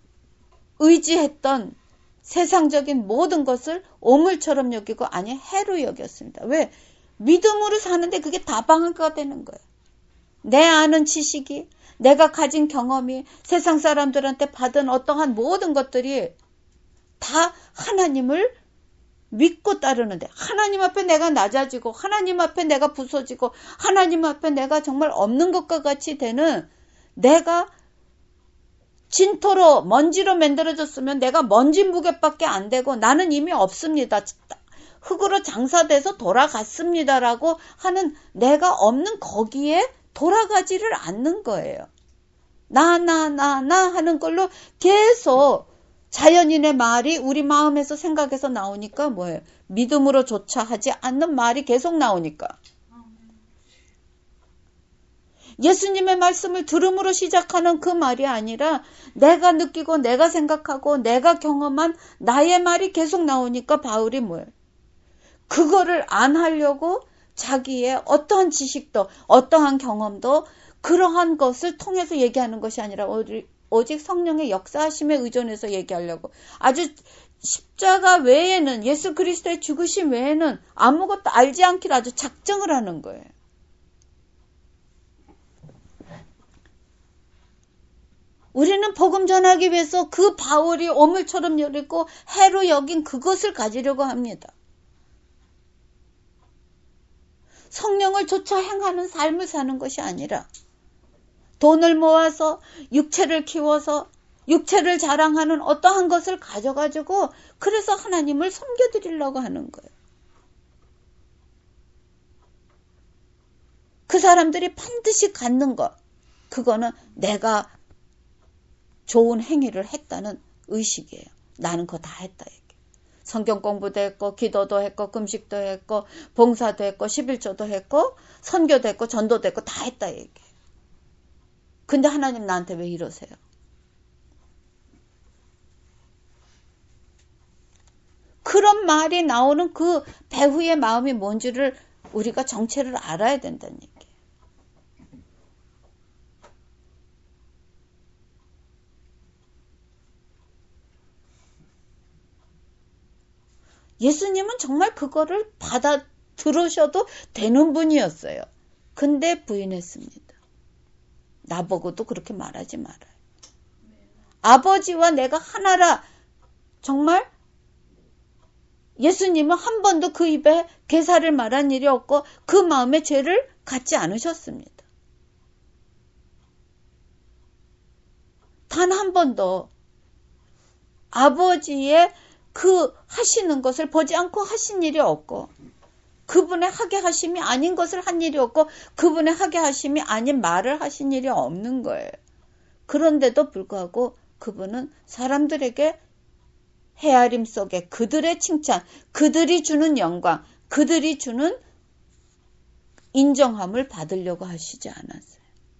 의지했던 세상적인 모든 것을 오물처럼 여기고 아니 해로 여겼습니다. 왜? 믿음으로 사는데 그게 다 방해가 되는 거예요. 내 아는 지식이, 내가 가진 경험이, 세상 사람들한테 받은 어떠한 모든 것들이 다 하나님을 믿고 따르는데 하나님 앞에 내가 낮아지고 하나님 앞에 내가 부서지고 하나님 앞에 내가 정말 없는 것과 같이 되는 내가 진토로 먼지로 만들어졌으면 내가 먼지 무게밖에 안 되고 나는 이미 없습니다. 흙으로 장사돼서 돌아갔습니다라고 하는 내가 없는 거기에 돌아가지를 않는 거예요. 나, 나, 나, 나 하는 걸로 계속 자연인의 말이 우리 마음에서 생각해서 나오니까 뭐예요? 믿음으로조차 하지 않는 말이 계속 나오니까. 예수님의 말씀을 들음으로 시작하는 그 말이 아니라 내가 느끼고 내가 생각하고 내가 경험한 나의 말이 계속 나오니까 바울이 뭐예요? 그거를 안 하려고 자기의 어떠한 지식도 어떠한 경험도 그러한 것을 통해서 얘기하는 것이 아니라 오직 성령의 역사하심에 의존해서 얘기하려고 아주 십자가 외에는 예수 그리스도의 죽으심 외에는 아무것도 알지 않기로 아주 작정을 하는 거예요. 우리는 복음 전하기 위해서 그 바울이 오물처럼 여리고 해로 여긴 그것을 가지려고 합니다. 성령을 쫓아 행하는 삶을 사는 것이 아니라 돈을 모아서 육체를 키워서 육체를 자랑하는 어떠한 것을 가져가지고 그래서 하나님을 섬겨드리려고 하는 거예요. 그 사람들이 반드시 갖는 것, 그거는 내가 좋은 행위를 했다는 의식이에요. 나는 그거 다 했다. 얘기. 성경 공부도 했고, 기도도 했고, 금식도 했고, 봉사도 했고, 십일조도 했고, 선교도 했고, 전도도 했고, 다 했다. 얘기. 근데 하나님 나한테 왜 이러세요? 그런 말이 나오는 그 배후의 마음이 뭔지를 우리가 정체를 알아야 된다는 얘기예요. 예수님은 정말 그거를 받아 들으셔도 되는 분이었어요. 근데 부인했습니다. 나보고도 그렇게 말하지 말아요. 아버지와 내가 하나라. 정말 예수님은 한 번도 그 입에 괴사를 말한 일이 없고 그 마음에 죄를 갖지 않으셨습니다. 단 한 번도 아버지의 그 하시는 것을 보지 않고 하신 일이 없고 그분의 하게 하심이 아닌 것을 한 일이 없고 그분의 하게 하심이 아닌 말을 하신 일이 없는 거예요. 그런데도 불구하고 그분은 사람들에게 헤아림 속에 그들의 칭찬, 그들이 주는 영광, 그들이 주는 인정함을 받으려고 하시지 않았어요.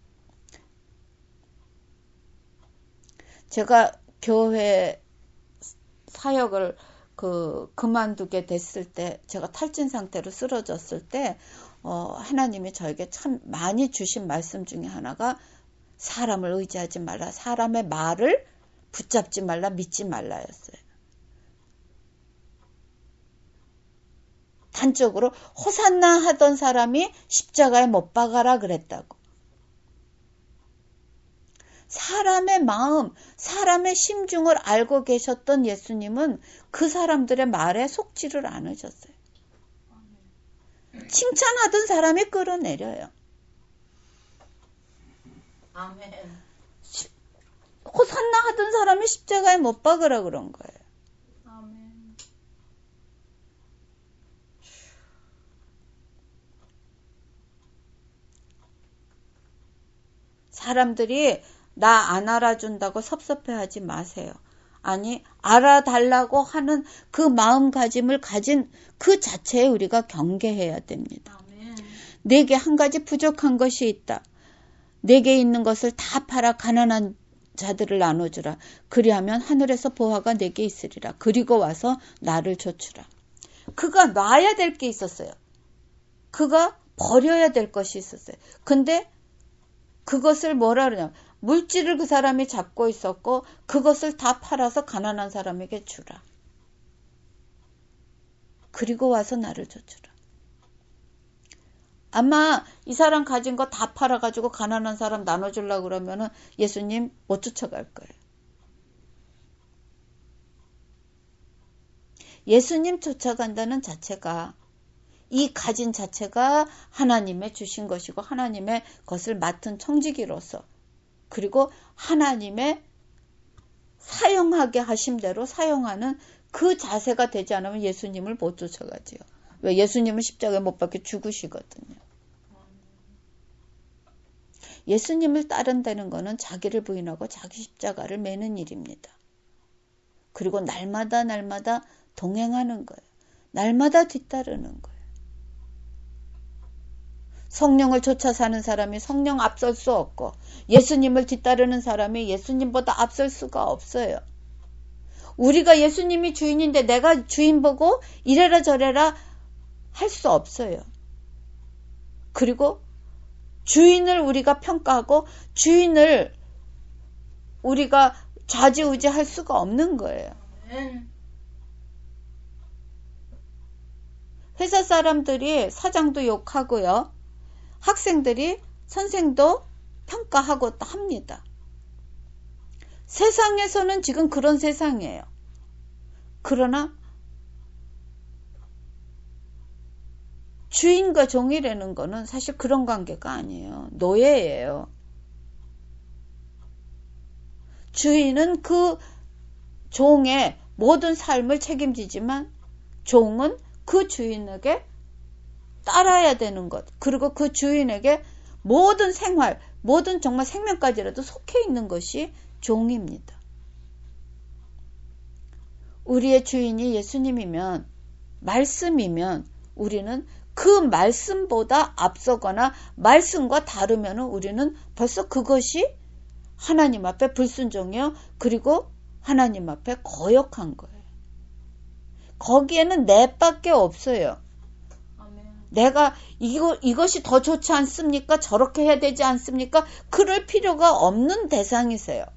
제가 교회 사역을 그 그만두게 됐을 때, 제가 탈진 상태로 쓰러졌을 때 어, 하나님이 저에게 참 많이 주신 말씀 중에 하나가 사람을 의지하지 말라, 사람의 말을 붙잡지 말라, 믿지 말라였어요. 단적으로 호산나 하던 사람이 십자가에 못 박아라 그랬다고. 사람의 마음, 사람의 심중을 알고 계셨던 예수님은 그 사람들의 말에 속지를 않으셨어요. 칭찬하던 사람이 끌어내려요. 아멘. 호산나 하던 사람이 십자가에 못 박으라 그런 거예요. 아멘. 사람들이 나 안 알아준다고 섭섭해하지 마세요. 아니, 알아달라고 하는 그 마음가짐을 가진 그 자체에 우리가 경계해야 됩니다. 아멘. 내게 한 가지 부족한 것이 있다. 내게 있는 것을 다 팔아 가난한 자들을 나눠주라. 그리하면 하늘에서 보화가 내게 있으리라. 그리고 와서 나를 좇으라. 그가 놔야 될 게 있었어요. 그가 버려야 될 것이 있었어요. 근데 그것을 뭐라 그러냐. 물질을 그 사람이 잡고 있었고 그것을 다 팔아서 가난한 사람에게 주라. 그리고 와서 나를 좇으라. 아마 이 사람 가진 거 다 팔아가지고 가난한 사람 나눠주려고 그러면은 예수님 못 쫓아갈 거예요. 예수님 쫓아간다는 자체가, 이 가진 자체가 하나님의 주신 것이고 하나님의 것을 맡은 청지기로서, 그리고 하나님의 사용하게 하신 대로 사용하는 그 자세가 되지 않으면 예수님을 못 쫓아가지요. 왜? 예수님은 십자가에 못 박혀 죽으시거든요. 예수님을 따른다는 것은 자기를 부인하고 자기 십자가를 매는 일입니다. 그리고 날마다 날마다 동행하는 거예요. 날마다 뒤따르는 거예요. 성령을 쫓아 사는 사람이 성령 앞설 수 없고 예수님을 뒤따르는 사람이 예수님보다 앞설 수가 없어요. 우리가 예수님이 주인인데 내가 주인 보고 이래라 저래라 할 수 없어요. 그리고 주인을 우리가 평가하고 주인을 우리가 좌지우지할 수가 없는 거예요. 회사 사람들이 사장도 욕하고요. 학생들이 선생도 평가하고 합니다. 세상에서는 지금 그런 세상이에요. 그러나 주인과 종이라는 거는 사실 그런 관계가 아니에요. 노예예요. 주인은 그 종의 모든 삶을 책임지지만 종은 그 주인에게 따라야 되는 것, 그리고 그 주인에게 모든 생활, 모든 정말 생명까지라도 속해 있는 것이 종입니다. 우리의 주인이 예수님이면, 말씀이면 우리는 그 말씀보다 앞서거나 말씀과 다르면 우리는 벌써 그것이 하나님 앞에 불순종이요, 그리고 하나님 앞에 거역한 거예요. 거기에는 내밖에 없어요. 내가 이거, 이것이 더 좋지 않습니까? 저렇게 해야 되지 않습니까? 그럴 필요가 없는 대상이세요.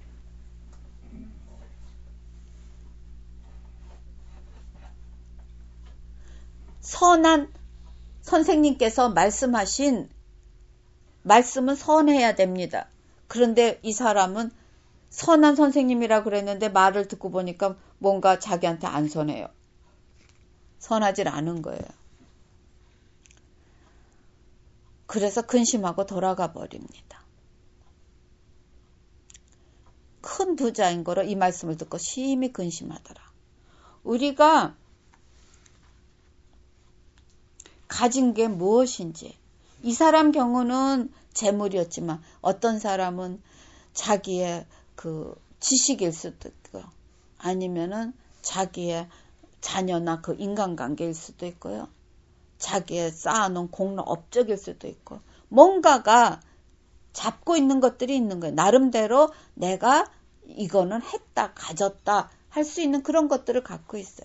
선한 선생님께서 말씀하신 말씀은 선해야 됩니다. 그런데 이 사람은 선한 선생님이라 그랬는데 말을 듣고 보니까 뭔가 자기한테 안 선해요. 선하질 않은 거예요. 그래서 근심하고 돌아가 버립니다. 큰 부자인 거로 이 말씀을 듣고 심히 근심하더라. 우리가 가진 게 무엇인지, 이 사람 경우는 재물이었지만 어떤 사람은 자기의 그 지식일 수도 있고, 아니면은 자기의 자녀나 그 인간관계일 수도 있고요. 자기의 쌓아놓은 공로 업적일 수도 있고, 뭔가가 잡고 있는 것들이 있는 거예요. 나름대로 내가 이거는 했다, 가졌다 할 수 있는 그런 것들을 갖고 있어요.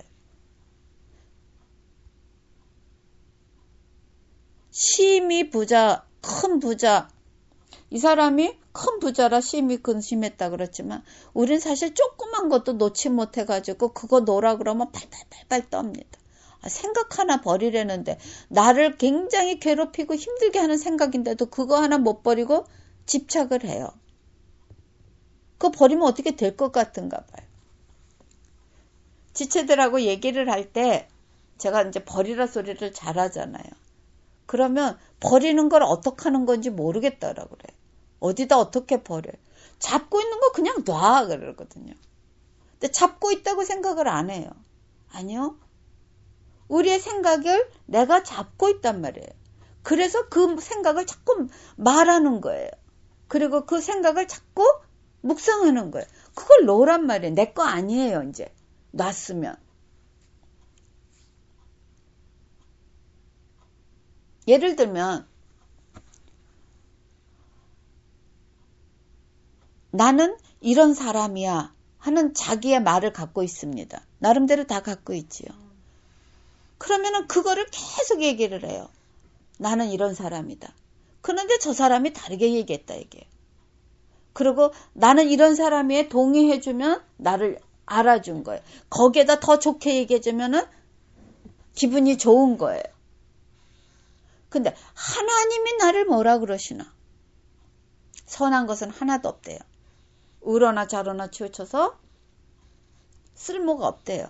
심히 부자, 큰 부자, 이 사람이 큰 부자라 심히 근심했다 그랬지만 우린 사실 조그만 것도 놓지 못해가지고 그거 놓으라 그러면 팔팔팔팔 떱니다. 생각 하나 버리려는데, 나를 굉장히 괴롭히고 힘들게 하는 생각인데도 그거 하나 못 버리고 집착을 해요. 그거 버리면 어떻게 될 것 같은가 봐요. 지체들하고 얘기를 할 때 제가 이제 버리라 소리를 잘하잖아요. 그러면 버리는 걸 어떻게 하는 건지 모르겠다라고 그래요. 어디다 어떻게 버려요. 잡고 있는 거 그냥 놔 그러거든요. 근데 잡고 있다고 생각을 안 해요. 아니요. 우리의 생각을 내가 잡고 있단 말이에요. 그래서 그 생각을 자꾸 말하는 거예요. 그리고 그 생각을 자꾸 묵상하는 거예요. 그걸 놓으란 말이에요. 내 거 아니에요. 이제 놨으면. 예를 들면 나는 이런 사람이야 하는 자기의 말을 갖고 있습니다. 나름대로 다 갖고 있지요. 그러면은 그거를 계속 얘기를 해요. 나는 이런 사람이다. 그런데 저 사람이 다르게 얘기했다 이게. 그리고 나는 이런 사람에 동의해주면 나를 알아준 거예요. 거기에다 더 좋게 얘기해주면은 기분이 좋은 거예요. 근데 하나님이 나를 뭐라 그러시나? 선한 것은 하나도 없대요. 우러나 좌로나 치우쳐서 쓸모가 없대요.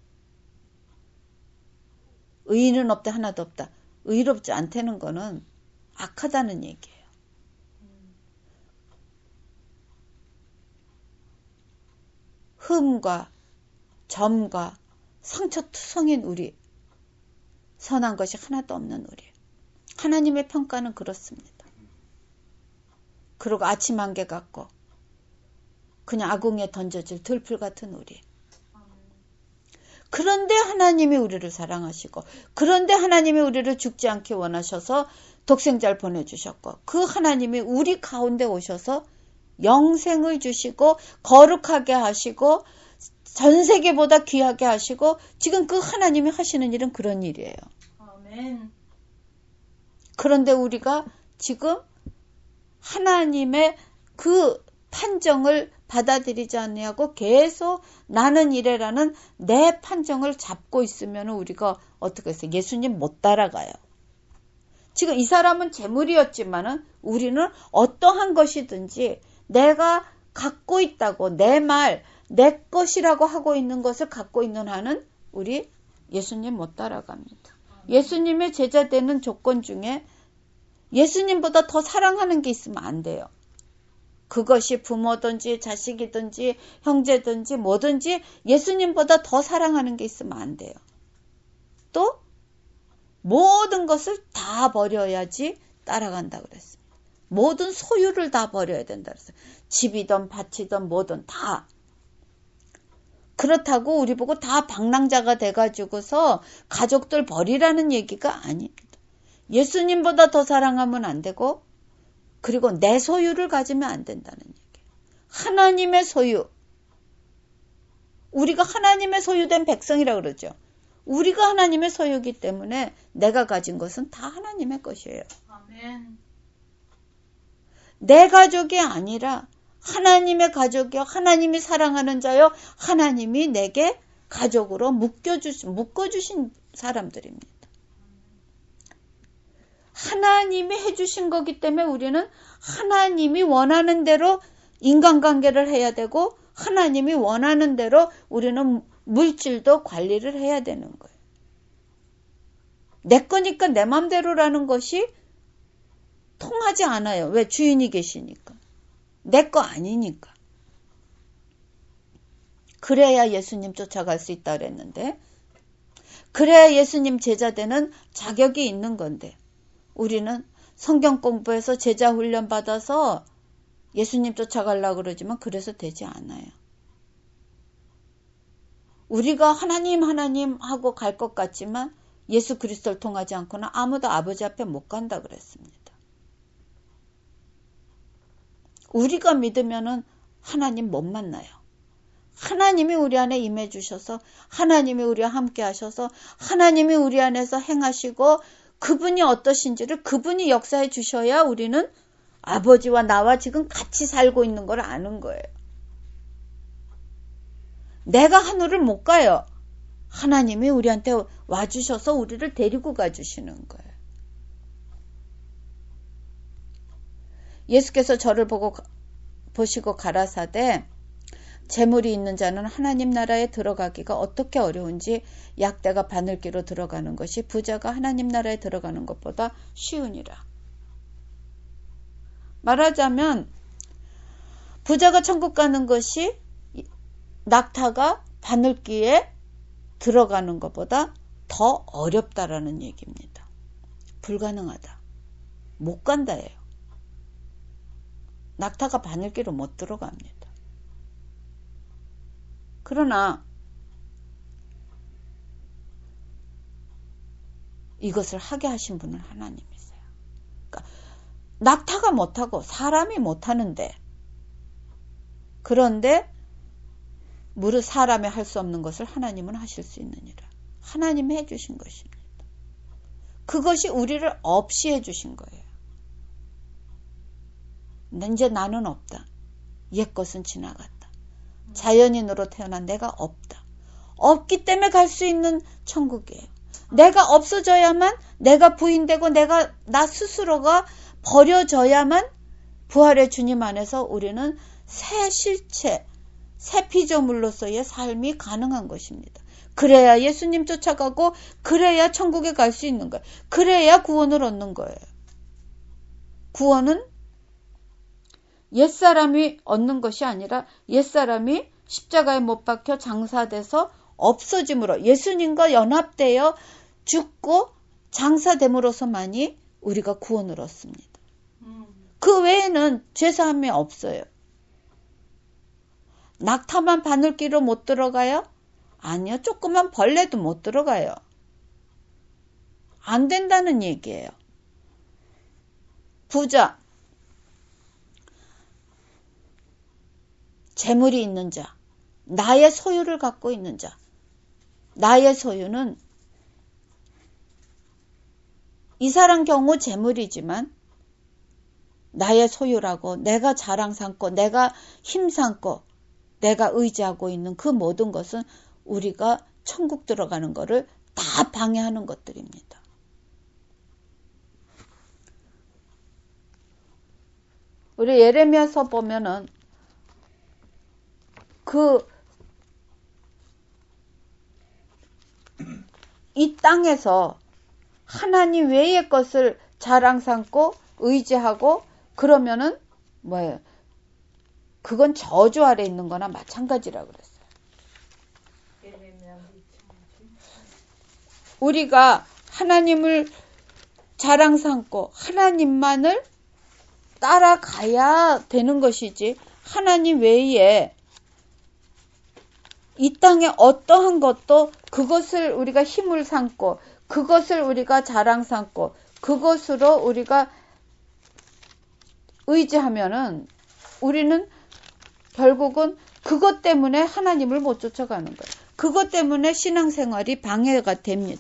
의인은 없다, 하나도 없다. 의롭지 않다는 거는 악하다는 얘기예요. 흠과 점과 상처투성인 우리, 선한 것이 하나도 없는 우리. 하나님의 평가는 그렇습니다. 그리고 아침 안개 같고 그냥 아궁이에 던져질 들풀 같은 우리. 그런데 하나님이 우리를 사랑하시고, 그런데 하나님이 우리를 죽지 않게 원하셔서 독생자를 보내주셨고, 그 하나님이 우리 가운데 오셔서 영생을 주시고 거룩하게 하시고 전 세계보다 귀하게 하시고, 지금 그 하나님이 하시는 일은 그런 일이에요. 아멘. 그런데 우리가 지금 하나님의 그 판정을 받아들이지 않냐고 계속 나는 이래라는 내 판정을 잡고 있으면 우리가 어떻게 해서 예수님 못 따라가요. 지금 이 사람은 재물이었지만은 우리는 어떠한 것이든지 내가 갖고 있다고, 내 말, 내 것이라고 하고 있는 것을 갖고 있는 한은 우리 예수님 못 따라갑니다. 예수님의 제자 되는 조건 중에 예수님보다 더 사랑하는 게 있으면 안 돼요. 그것이 부모든지 자식이든지 형제든지 뭐든지 예수님보다 더 사랑하는 게 있으면 안 돼요. 또 모든 것을 다 버려야지 따라간다 그랬습니다. 모든 소유를 다 버려야 된다 그랬어요. 집이든 밭이든 뭐든 다. 그렇다고 우리 보고 다 방랑자가 돼가지고서 가족들 버리라는 얘기가 아닙니다. 예수님보다 더 사랑하면 안 되고 그리고 내 소유를 가지면 안 된다는 얘기예요. 하나님의 소유. 우리가 하나님의 소유된 백성이라고 그러죠. 우리가 하나님의 소유이기 때문에 내가 가진 것은 다 하나님의 것이에요. 아멘. 내 가족이 아니라 하나님의 가족이요. 하나님이 사랑하는 자요. 하나님이 내게 가족으로 묶여주신, 묶어주신 사람들입니다. 하나님이 해주신 거기 때문에 우리는 하나님이 원하는 대로 인간관계를 해야 되고 하나님이 원하는 대로 우리는 물질도 관리를 해야 되는 거예요. 내 거니까 내 맘대로라는 것이 통하지 않아요. 왜? 주인이 계시니까. 내 거 아니니까. 그래야 예수님 쫓아갈 수 있다 그랬는데 그래야 예수님 제자 되는 자격이 있는 건데 우리는 성경 공부해서 제자 훈련 받아서 예수님 쫓아가려고 그러지만 그래서 되지 않아요. 우리가 하나님 하나님 하고 갈 것 같지만 예수 그리스도를 통하지 않고는 아무도 아버지 앞에 못 간다 그랬습니다. 우리가 믿으면은 하나님 못 만나요. 하나님이 우리 안에 임해 주셔서 하나님이 우리와 함께 하셔서 하나님이 우리 안에서 행하시고 그분이 어떠신지를 그분이 역사해 주셔야 우리는 아버지와 나와 지금 같이 살고 있는 걸 아는 거예요. 내가 하늘을 못 가요. 하나님이 우리한테 와주셔서 우리를 데리고 가주시는 거예요. 예수께서 저를 보고 보시고 가라사대 재물이 있는 자는 하나님 나라에 들어가기가 어떻게 어려운지 약대가 바늘기로 들어가는 것이 부자가 하나님 나라에 들어가는 것보다 쉬우니라. 말하자면 부자가 천국 가는 것이 낙타가 바늘기에 들어가는 것보다 더 어렵다라는 얘기입니다. 불가능하다. 못 간다예요. 낙타가 바늘기로 못 들어갑니다. 그러나 이것을 하게 하신 분은 하나님이세요. 그러니까 낙타가 못하고 사람이 못하는데 그런데 무릇 사람이 할 수 없는 것을 하나님은 하실 수 있느니라. 하나님이 해주신 것입니다. 그것이 우리를 없이 해주신 거예요. 이제 나는 없다. 옛 것은 지나갔다. 자연인으로 태어난 내가 없다. 없기 때문에 갈 수 있는 천국이에요. 내가 없어져야만 내가 부인되고 내가 나 스스로가 버려져야만 부활의 주님 안에서 우리는 새 실체, 새 피조물로서의 삶이 가능한 것입니다. 그래야 예수님 쫓아가고 그래야 천국에 갈 수 있는 거예요. 그래야 구원을 얻는 거예요. 구원은 옛사람이 얻는 것이 아니라 옛사람이 십자가에 못 박혀 장사돼서 없어짐으로 예수님과 연합되어 죽고 장사됨으로서만이 우리가 구원을 얻습니다. 음. 그 외에는 죄사함이 없어요. 낙타만 바늘기로 못 들어가요? 아니요. 조그만 벌레도 못 들어가요. 안 된다는 얘기예요. 부자, 재물이 있는 자, 나의 소유를 갖고 있는 자, 나의 소유는 이 사람 경우 재물이지만 나의 소유라고 내가 자랑 삼고 내가 힘 삼고 내가 의지하고 있는 그 모든 것은 우리가 천국 들어가는 것을 다 방해하는 것들입니다. 우리 예레미야서 보면은 그 이 땅에서 하나님 외의 것을 자랑 삼고 의지하고 그러면은 뭐예요? 그건 저주 아래 있는 거나 마찬가지라고 그랬어요. 우리가 하나님을 자랑 삼고 하나님만을 따라가야 되는 것이지, 하나님 외에 이 땅에 어떠한 것도 그것을 우리가 힘을 삼고 그것을 우리가 자랑 삼고 그것으로 우리가 의지하면은 우리는 결국은 그것 때문에 하나님을 못 쫓아가는 거예요. 그것 때문에 신앙생활이 방해가 됩니다.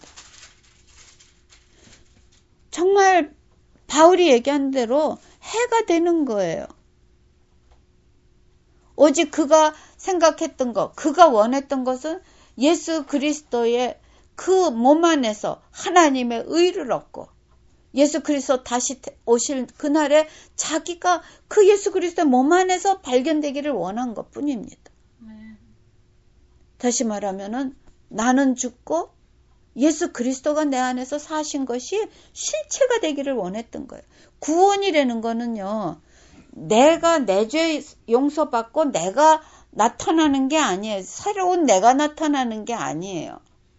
정말 바울이 얘기한 대로 해가 되는 거예요. 오직 그가 생각했던 것, 그가 원했던 것은 예수 그리스도의 그 몸 안에서 하나님의 의를 얻고 예수 그리스도 다시 오실 그날에 자기가 그 예수 그리스도의 몸 안에서 발견되기를 원한 것뿐입니다. 네. 다시 말하면은 나는 죽고 예수 그리스도가 내 안에서 사신 것이 실체가 되기를 원했던 거예요. 구원이라는 거는요, 내가 내 죄 용서받고 내가 나타나는 게 아니에요. 새로운 내가 나타나는 게 아니에요.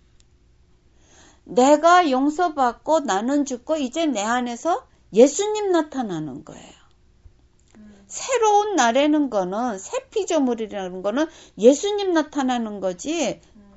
내가 용서받고 나는 죽고 이제 내 안에서 예수님 나타나는 거예요. 음. 새로운 나라는 거는, 새 피조물이라는 거는 예수님 나타나는 거지, 음.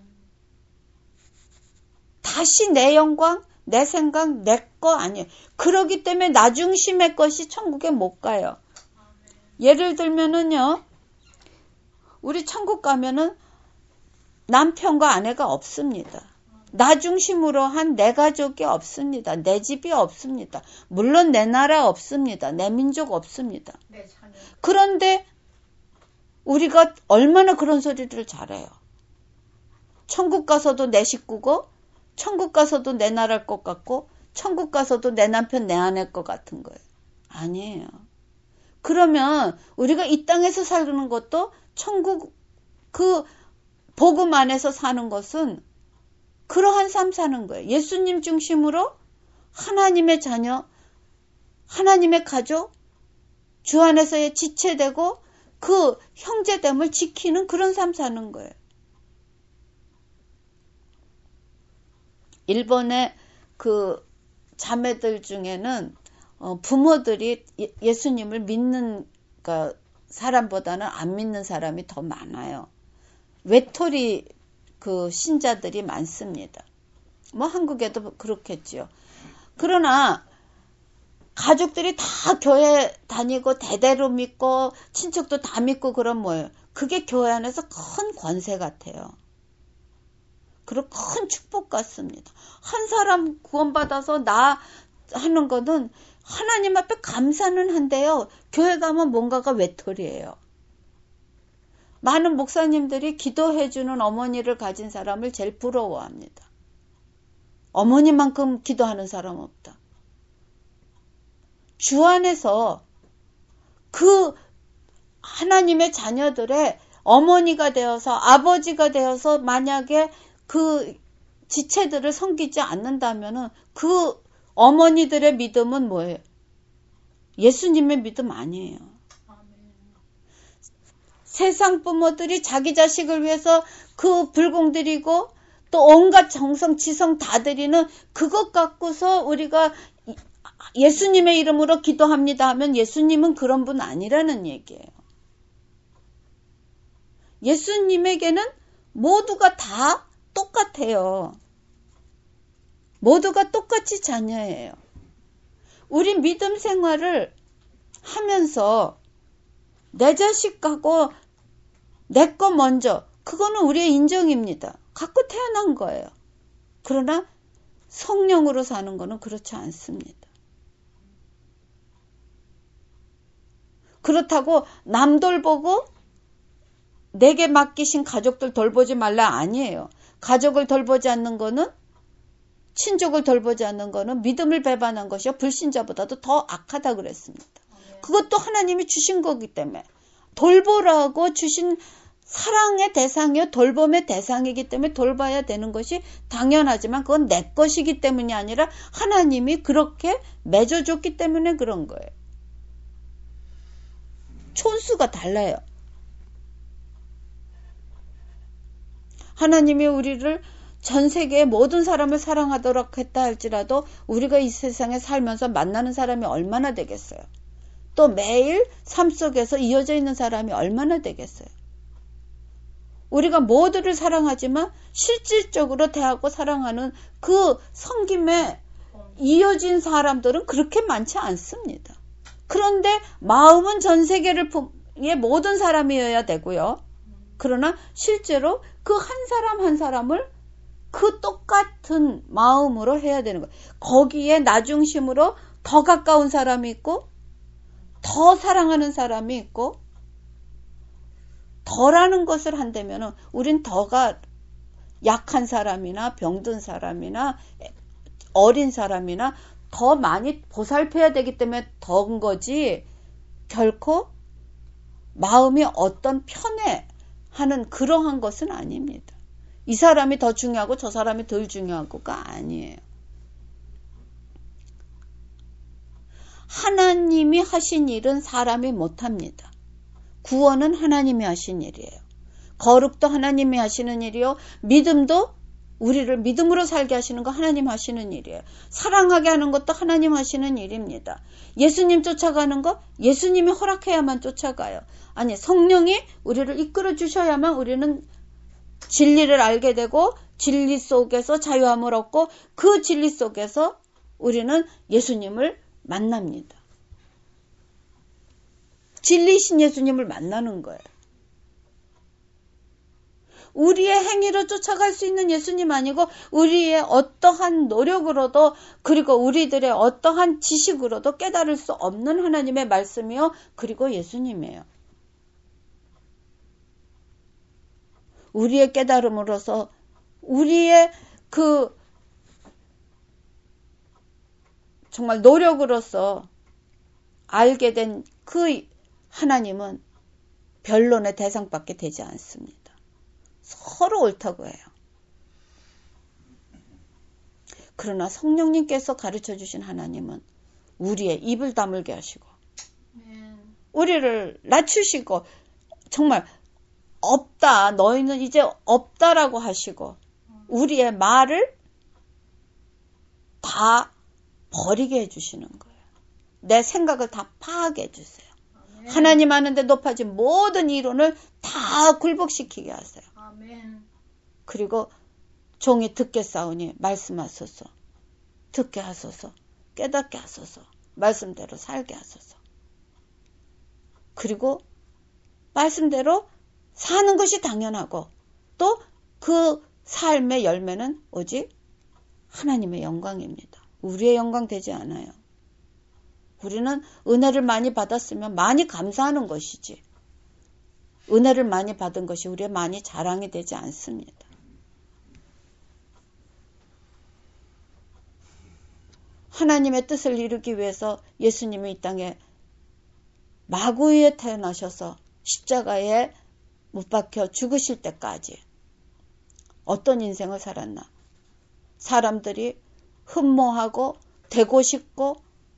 다시 내 영광, 내 생각, 내 거 아니에요. 그러기 때문에 나 중심의 것이 천국에 못 가요. 예를 들면은요, 우리 천국 가면은 남편과 아내가 없습니다. 나 중심으로 한 내 가족이 없습니다. 내 집이 없습니다. 물론 내 나라 없습니다. 내 민족 없습니다. 그런데 우리가 얼마나 그런 소리를 잘해요. 천국 가서도 내 식구고, 천국 가서도 내 나라일 것 같고, 천국 가서도 내 남편 내 아내일 것 같은 거예요. 아니에요. 그러면 우리가 이 땅에서 사는 것도 천국 그 복음 안에서 사는 것은 그러한 삶 사는 거예요. 예수님 중심으로 하나님의 자녀, 하나님의 가족, 주 안에서의 지체되고 그 형제됨을 지키는 그런 삶 사는 거예요. 일본의 그 자매들 중에는 어, 부모들이 예, 예수님을 믿는 그러니까 사람보다는 안 믿는 사람이 더 많아요. 외톨이 그 신자들이 많습니다. 뭐 한국에도 그렇겠지요. 그러나 가족들이 다 교회 다니고 대대로 믿고 친척도 다 믿고 그런 뭐예요. 그게 교회 안에서 큰 권세 같아요. 그리고 큰 축복 같습니다. 한 사람 구원받아서 나 하는 거는 하나님 앞에 감사는 한데요. 교회 가면 뭔가가 외톨이에요. 많은 목사님들이 기도해주는 어머니를 가진 사람을 제일 부러워합니다. 어머니만큼 기도하는 사람 없다. 주 안에서 그 하나님의 자녀들의 어머니가 되어서 아버지가 되어서 만약에 그 지체들을 섬기지 않는다면은 그 어머니들의 믿음은 뭐예요? 예수님의 믿음 아니에요. 아멘. 세상 부모들이 자기 자식을 위해서 그 불공 드리고 또 온갖 정성 지성 다 드리는 그것 갖고서 우리가 예수님의 이름으로 기도합니다 하면 예수님은 그런 분 아니라는 얘기예요. 예수님에게는 모두가 다 똑같아요. 모두가 똑같이 자녀예요. 우리 믿음 생활을 하면서 내 자식하고 내 거 먼저, 그거는 우리의 인정입니다. 갖고 태어난 거예요. 그러나 성령으로 사는 거는 그렇지 않습니다. 그렇다고 남 돌보고 내게 맡기신 가족들 돌보지 말라 아니에요. 가족을 돌보지 않는 거는, 친족을 돌보지 않는 거는 믿음을 배반한 것이요 불신자보다도 더 악하다 그랬습니다. 그것도 하나님이 주신 거기 때문에, 돌보라고 주신 사랑의 대상이요 돌봄의 대상이기 때문에 돌봐야 되는 것이 당연하지만 그건 내 것이기 때문이 아니라 하나님이 그렇게 맺어줬기 때문에 그런 거예요. 촌수가 달라요. 하나님이 우리를 전 세계의 모든 사람을 사랑하도록 했다 할지라도 우리가 이 세상에 살면서 만나는 사람이 얼마나 되겠어요? 또 매일 삶 속에서 이어져 있는 사람이 얼마나 되겠어요? 우리가 모두를 사랑하지만 실질적으로 대하고 사랑하는 그 섬김에 이어진 사람들은 그렇게 많지 않습니다. 그런데 마음은 전 세계를 의 모든 사람이어야 되고요. 그러나 실제로 그 한 사람 한 사람을 그 똑같은 마음으로 해야 되는 거예요. 거기에 나 중심으로 더 가까운 사람이 있고 더 사랑하는 사람이 있고 더라는 것을 한다면 우린 더가 약한 사람이나 병든 사람이나 어린 사람이나 더 많이 보살펴야 되기 때문에 더인 거지 결코 마음이 어떤 편해 하는 그러한 것은 아닙니다. 이 사람이 더 중요하고 저 사람이 덜 중요하고가 아니에요. 하나님이 하신 일은 사람이 못합니다. 구원은 하나님이 하신 일이에요. 거룩도 하나님이 하시는 일이요. 믿음도 우리를 믿음으로 살게 하시는 거 하나님 하시는 일이에요. 사랑하게 하는 것도 하나님 하시는 일입니다. 예수님 쫓아가는 거 예수님이 허락해야만 쫓아가요. 아니 성령이 우리를 이끌어 주셔야만 우리는 진리를 알게 되고 진리 속에서 자유함을 얻고 그 진리 속에서 우리는 예수님을 만납니다. 진리신 예수님을 만나는 거예요. 우리의 행위로 쫓아갈 수 있는 예수님 아니고 우리의 어떠한 노력으로도 그리고 우리들의 어떠한 지식으로도 깨달을 수 없는 하나님의 말씀이요. 그리고 예수님이에요. 우리의 깨달음으로서 우리의 그 정말 노력으로서 알게 된 그 하나님은 변론의 대상밖에 되지 않습니다. 서로 옳다고 해요. 그러나 성령님께서 가르쳐 주신 하나님은 우리의 입을 다물게 하시고 우리를 낮추시고 정말 없다 너희는 이제 없다라고 하시고 우리의 말을 다 버리게 해주시는 거예요. 내 생각을 다 파하게 해주세요. 아멘. 하나님 아는데 높아진 모든 이론을 다 굴복시키게 하세요. 아멘. 그리고 종이 듣게 싸우니 말씀하소서. 듣게 하소서. 깨닫게 하소서. 말씀대로 살게 하소서. 그리고 말씀대로 사는 것이 당연하고 또 그 삶의 열매는 오직 하나님의 영광입니다. 우리의 영광 되지 않아요. 우리는 은혜를 많이 받았으면 많이 감사하는 것이지 은혜를 많이 받은 것이 우리의 많이 자랑이 되지 않습니다. 하나님의 뜻을 이루기 위해서 예수님이 이 땅에 마구이에 태어나셔서 십자가에 못 박혀 죽으실 때까지 어떤 인생을 살았나? 사람들이 흠모하고 되고 싶고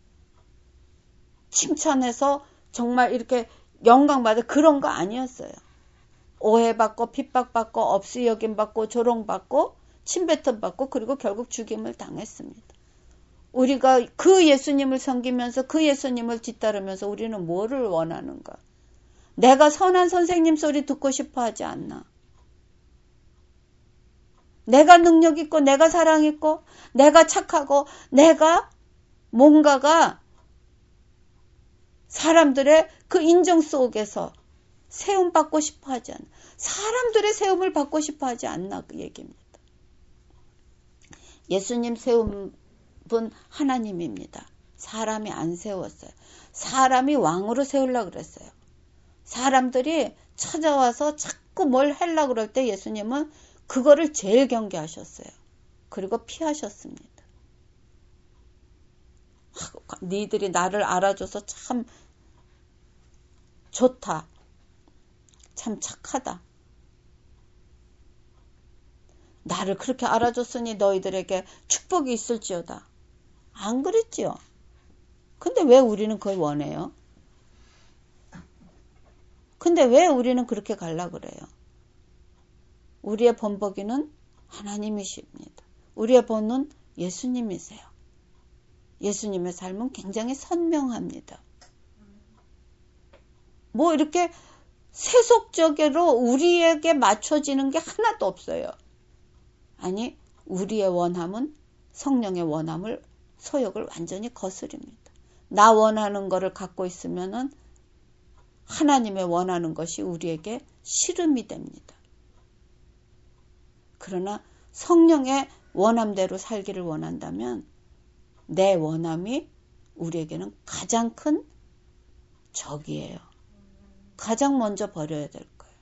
칭찬해서 정말 이렇게 영광받을 그런 거 아니었어요. 오해받고 핍박받고 업시 여김받고 조롱받고 침뱉음받고 그리고 결국 죽임을 당했습니다. 우리가 그 예수님을 섬기면서 그 예수님을 뒤따르면서 우리는 뭐를 원하는가? 내가 선한 선생님 소리 듣고 싶어 하지 않나? 내가 능력 있고 내가 사랑 있고 내가 착하고 내가 뭔가가 사람들의 그 인정 속에서 세움받고 싶어 하지 않나. 사람들의 세움을 받고 싶어 하지 않나 그 얘기입니다. 예수님 세움은 하나님입니다. 사람이 안 세웠어요. 사람이 왕으로 세우려고 그랬어요. 사람들이 찾아와서 자꾸 뭘 하려고 그럴 때 예수님은 그거를 제일 경계하셨어요. 그리고 피하셨습니다. 니들이 나를 알아줘서 참 좋다. 참 착하다. 나를 그렇게 알아줬으니 너희들에게 축복이 있을지어다. 안 그랬지요. 근데 왜 우리는 그걸 원해요? 근데 왜 우리는 그렇게 가려고 그래요? 우리의 본보기는 하나님이십니다. 우리의 본은 예수님이세요. 예수님의 삶은 굉장히 선명합니다. 뭐 이렇게 세속적으로 우리에게 맞춰지는 게 하나도 없어요. 아니, 우리의 원함은 성령의 원함을, 소욕을 완전히 거스립니다. 나 원하는 거를 갖고 있으면은 하나님의 원하는 것이 우리에게 싫음이 됩니다. 그러나 성령의 원함대로 살기를 원한다면 내 원함이 우리에게는 가장 큰 적이에요. 가장 먼저 버려야 될 거예요.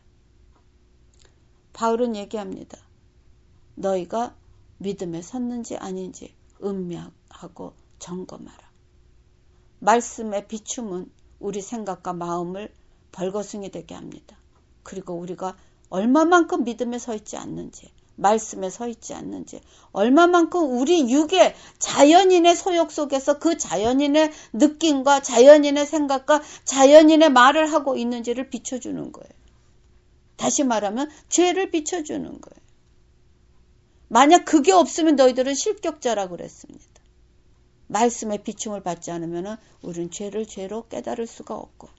바울은 얘기합니다. 너희가 믿음에 섰는지 아닌지 음미하고 점검하라. 말씀의 비춤은 우리 생각과 마음을 벌거숭이 되게 합니다. 그리고 우리가 얼마만큼 믿음에 서 있지 않는지, 말씀에 서 있지 않는지, 얼마만큼 우리 육의 자연인의 소욕 속에서 그 자연인의 느낌과 자연인의 생각과 자연인의 말을 하고 있는지를 비춰주는 거예요. 다시 말하면 죄를 비춰주는 거예요. 만약 그게 없으면 너희들은 실격자라고 그랬습니다. 말씀의 비춤을 받지 않으면 우리는 죄를 죄로 깨달을 수가 없고,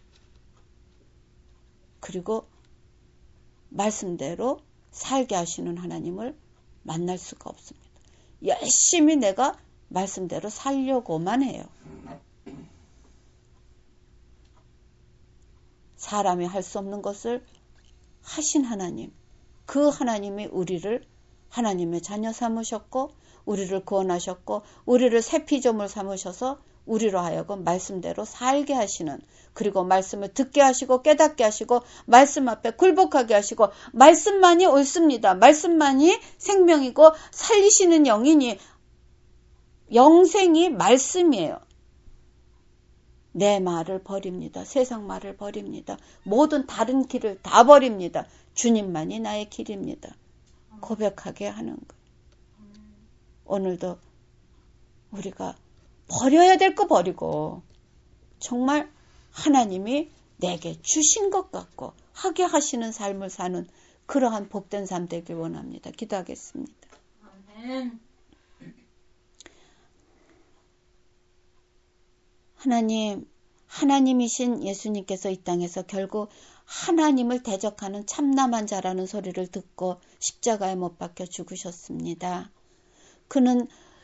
그리고 말씀대로 살게 하시는 하나님을 만날 수가 없습니다. 열심히 내가 말씀대로 살려고만 해요. 사람이 할 수 없는 것을 하신 하나님, 그 하나님이 우리를 하나님의 자녀 삼으셨고 우리를 구원하셨고 우리를 새 피조물 삼으셔서 우리로 하여금 말씀대로 살게 하시는, 그리고 말씀을 듣게 하시고 깨닫게 하시고 말씀 앞에 굴복하게 하시고, 말씀만이 옳습니다. 말씀만이 생명이고 살리시는 영이니 영생이 말씀이에요. 내 말을 버립니다. 세상 말을 버립니다. 모든 다른 길을 다 버립니다. 주님만이 나의 길입니다. 고백하게 하는 것. 오늘도 우리가 버려야 될 거 버리고 정말 하나님이 내게 주신 것 같고 하게 하시는 삶을 사는 그러한 복된 삶 되길 원합니다. 기도하겠습니다. 아멘. 하나님, 하나님이신 예수님께서 이 땅에서 결국 하나님을 대적하는 참남한 자라는 소리를 듣고 십자가에 못 박혀 죽으셨습니다. 그는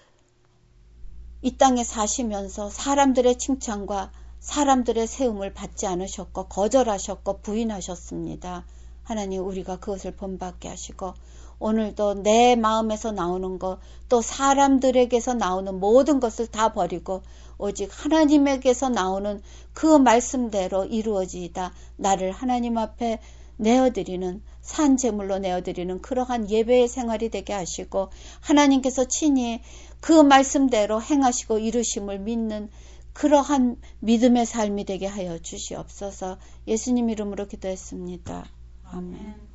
이 땅에 사시면서 사람들의 칭찬과 사람들의 세움을 받지 않으셨고 거절하셨고 부인하셨습니다. 하나님, 우리가 그것을 본받게 하시고 오늘도 내 마음에서 나오는 것, 또 사람들에게서 나오는 모든 것을 다 버리고 오직 하나님에게서 나오는 그 말씀대로 이루어지이다. 나를 하나님 앞에 내어드리는, 산 제물로 내어드리는 그러한 예배의 생활이 되게 하시고 하나님께서 친히 그 말씀대로 행하시고 이루심을 믿는 그러한 믿음의 삶이 되게 하여 주시옵소서. 예수님 이름으로 기도했습니다. 아멘.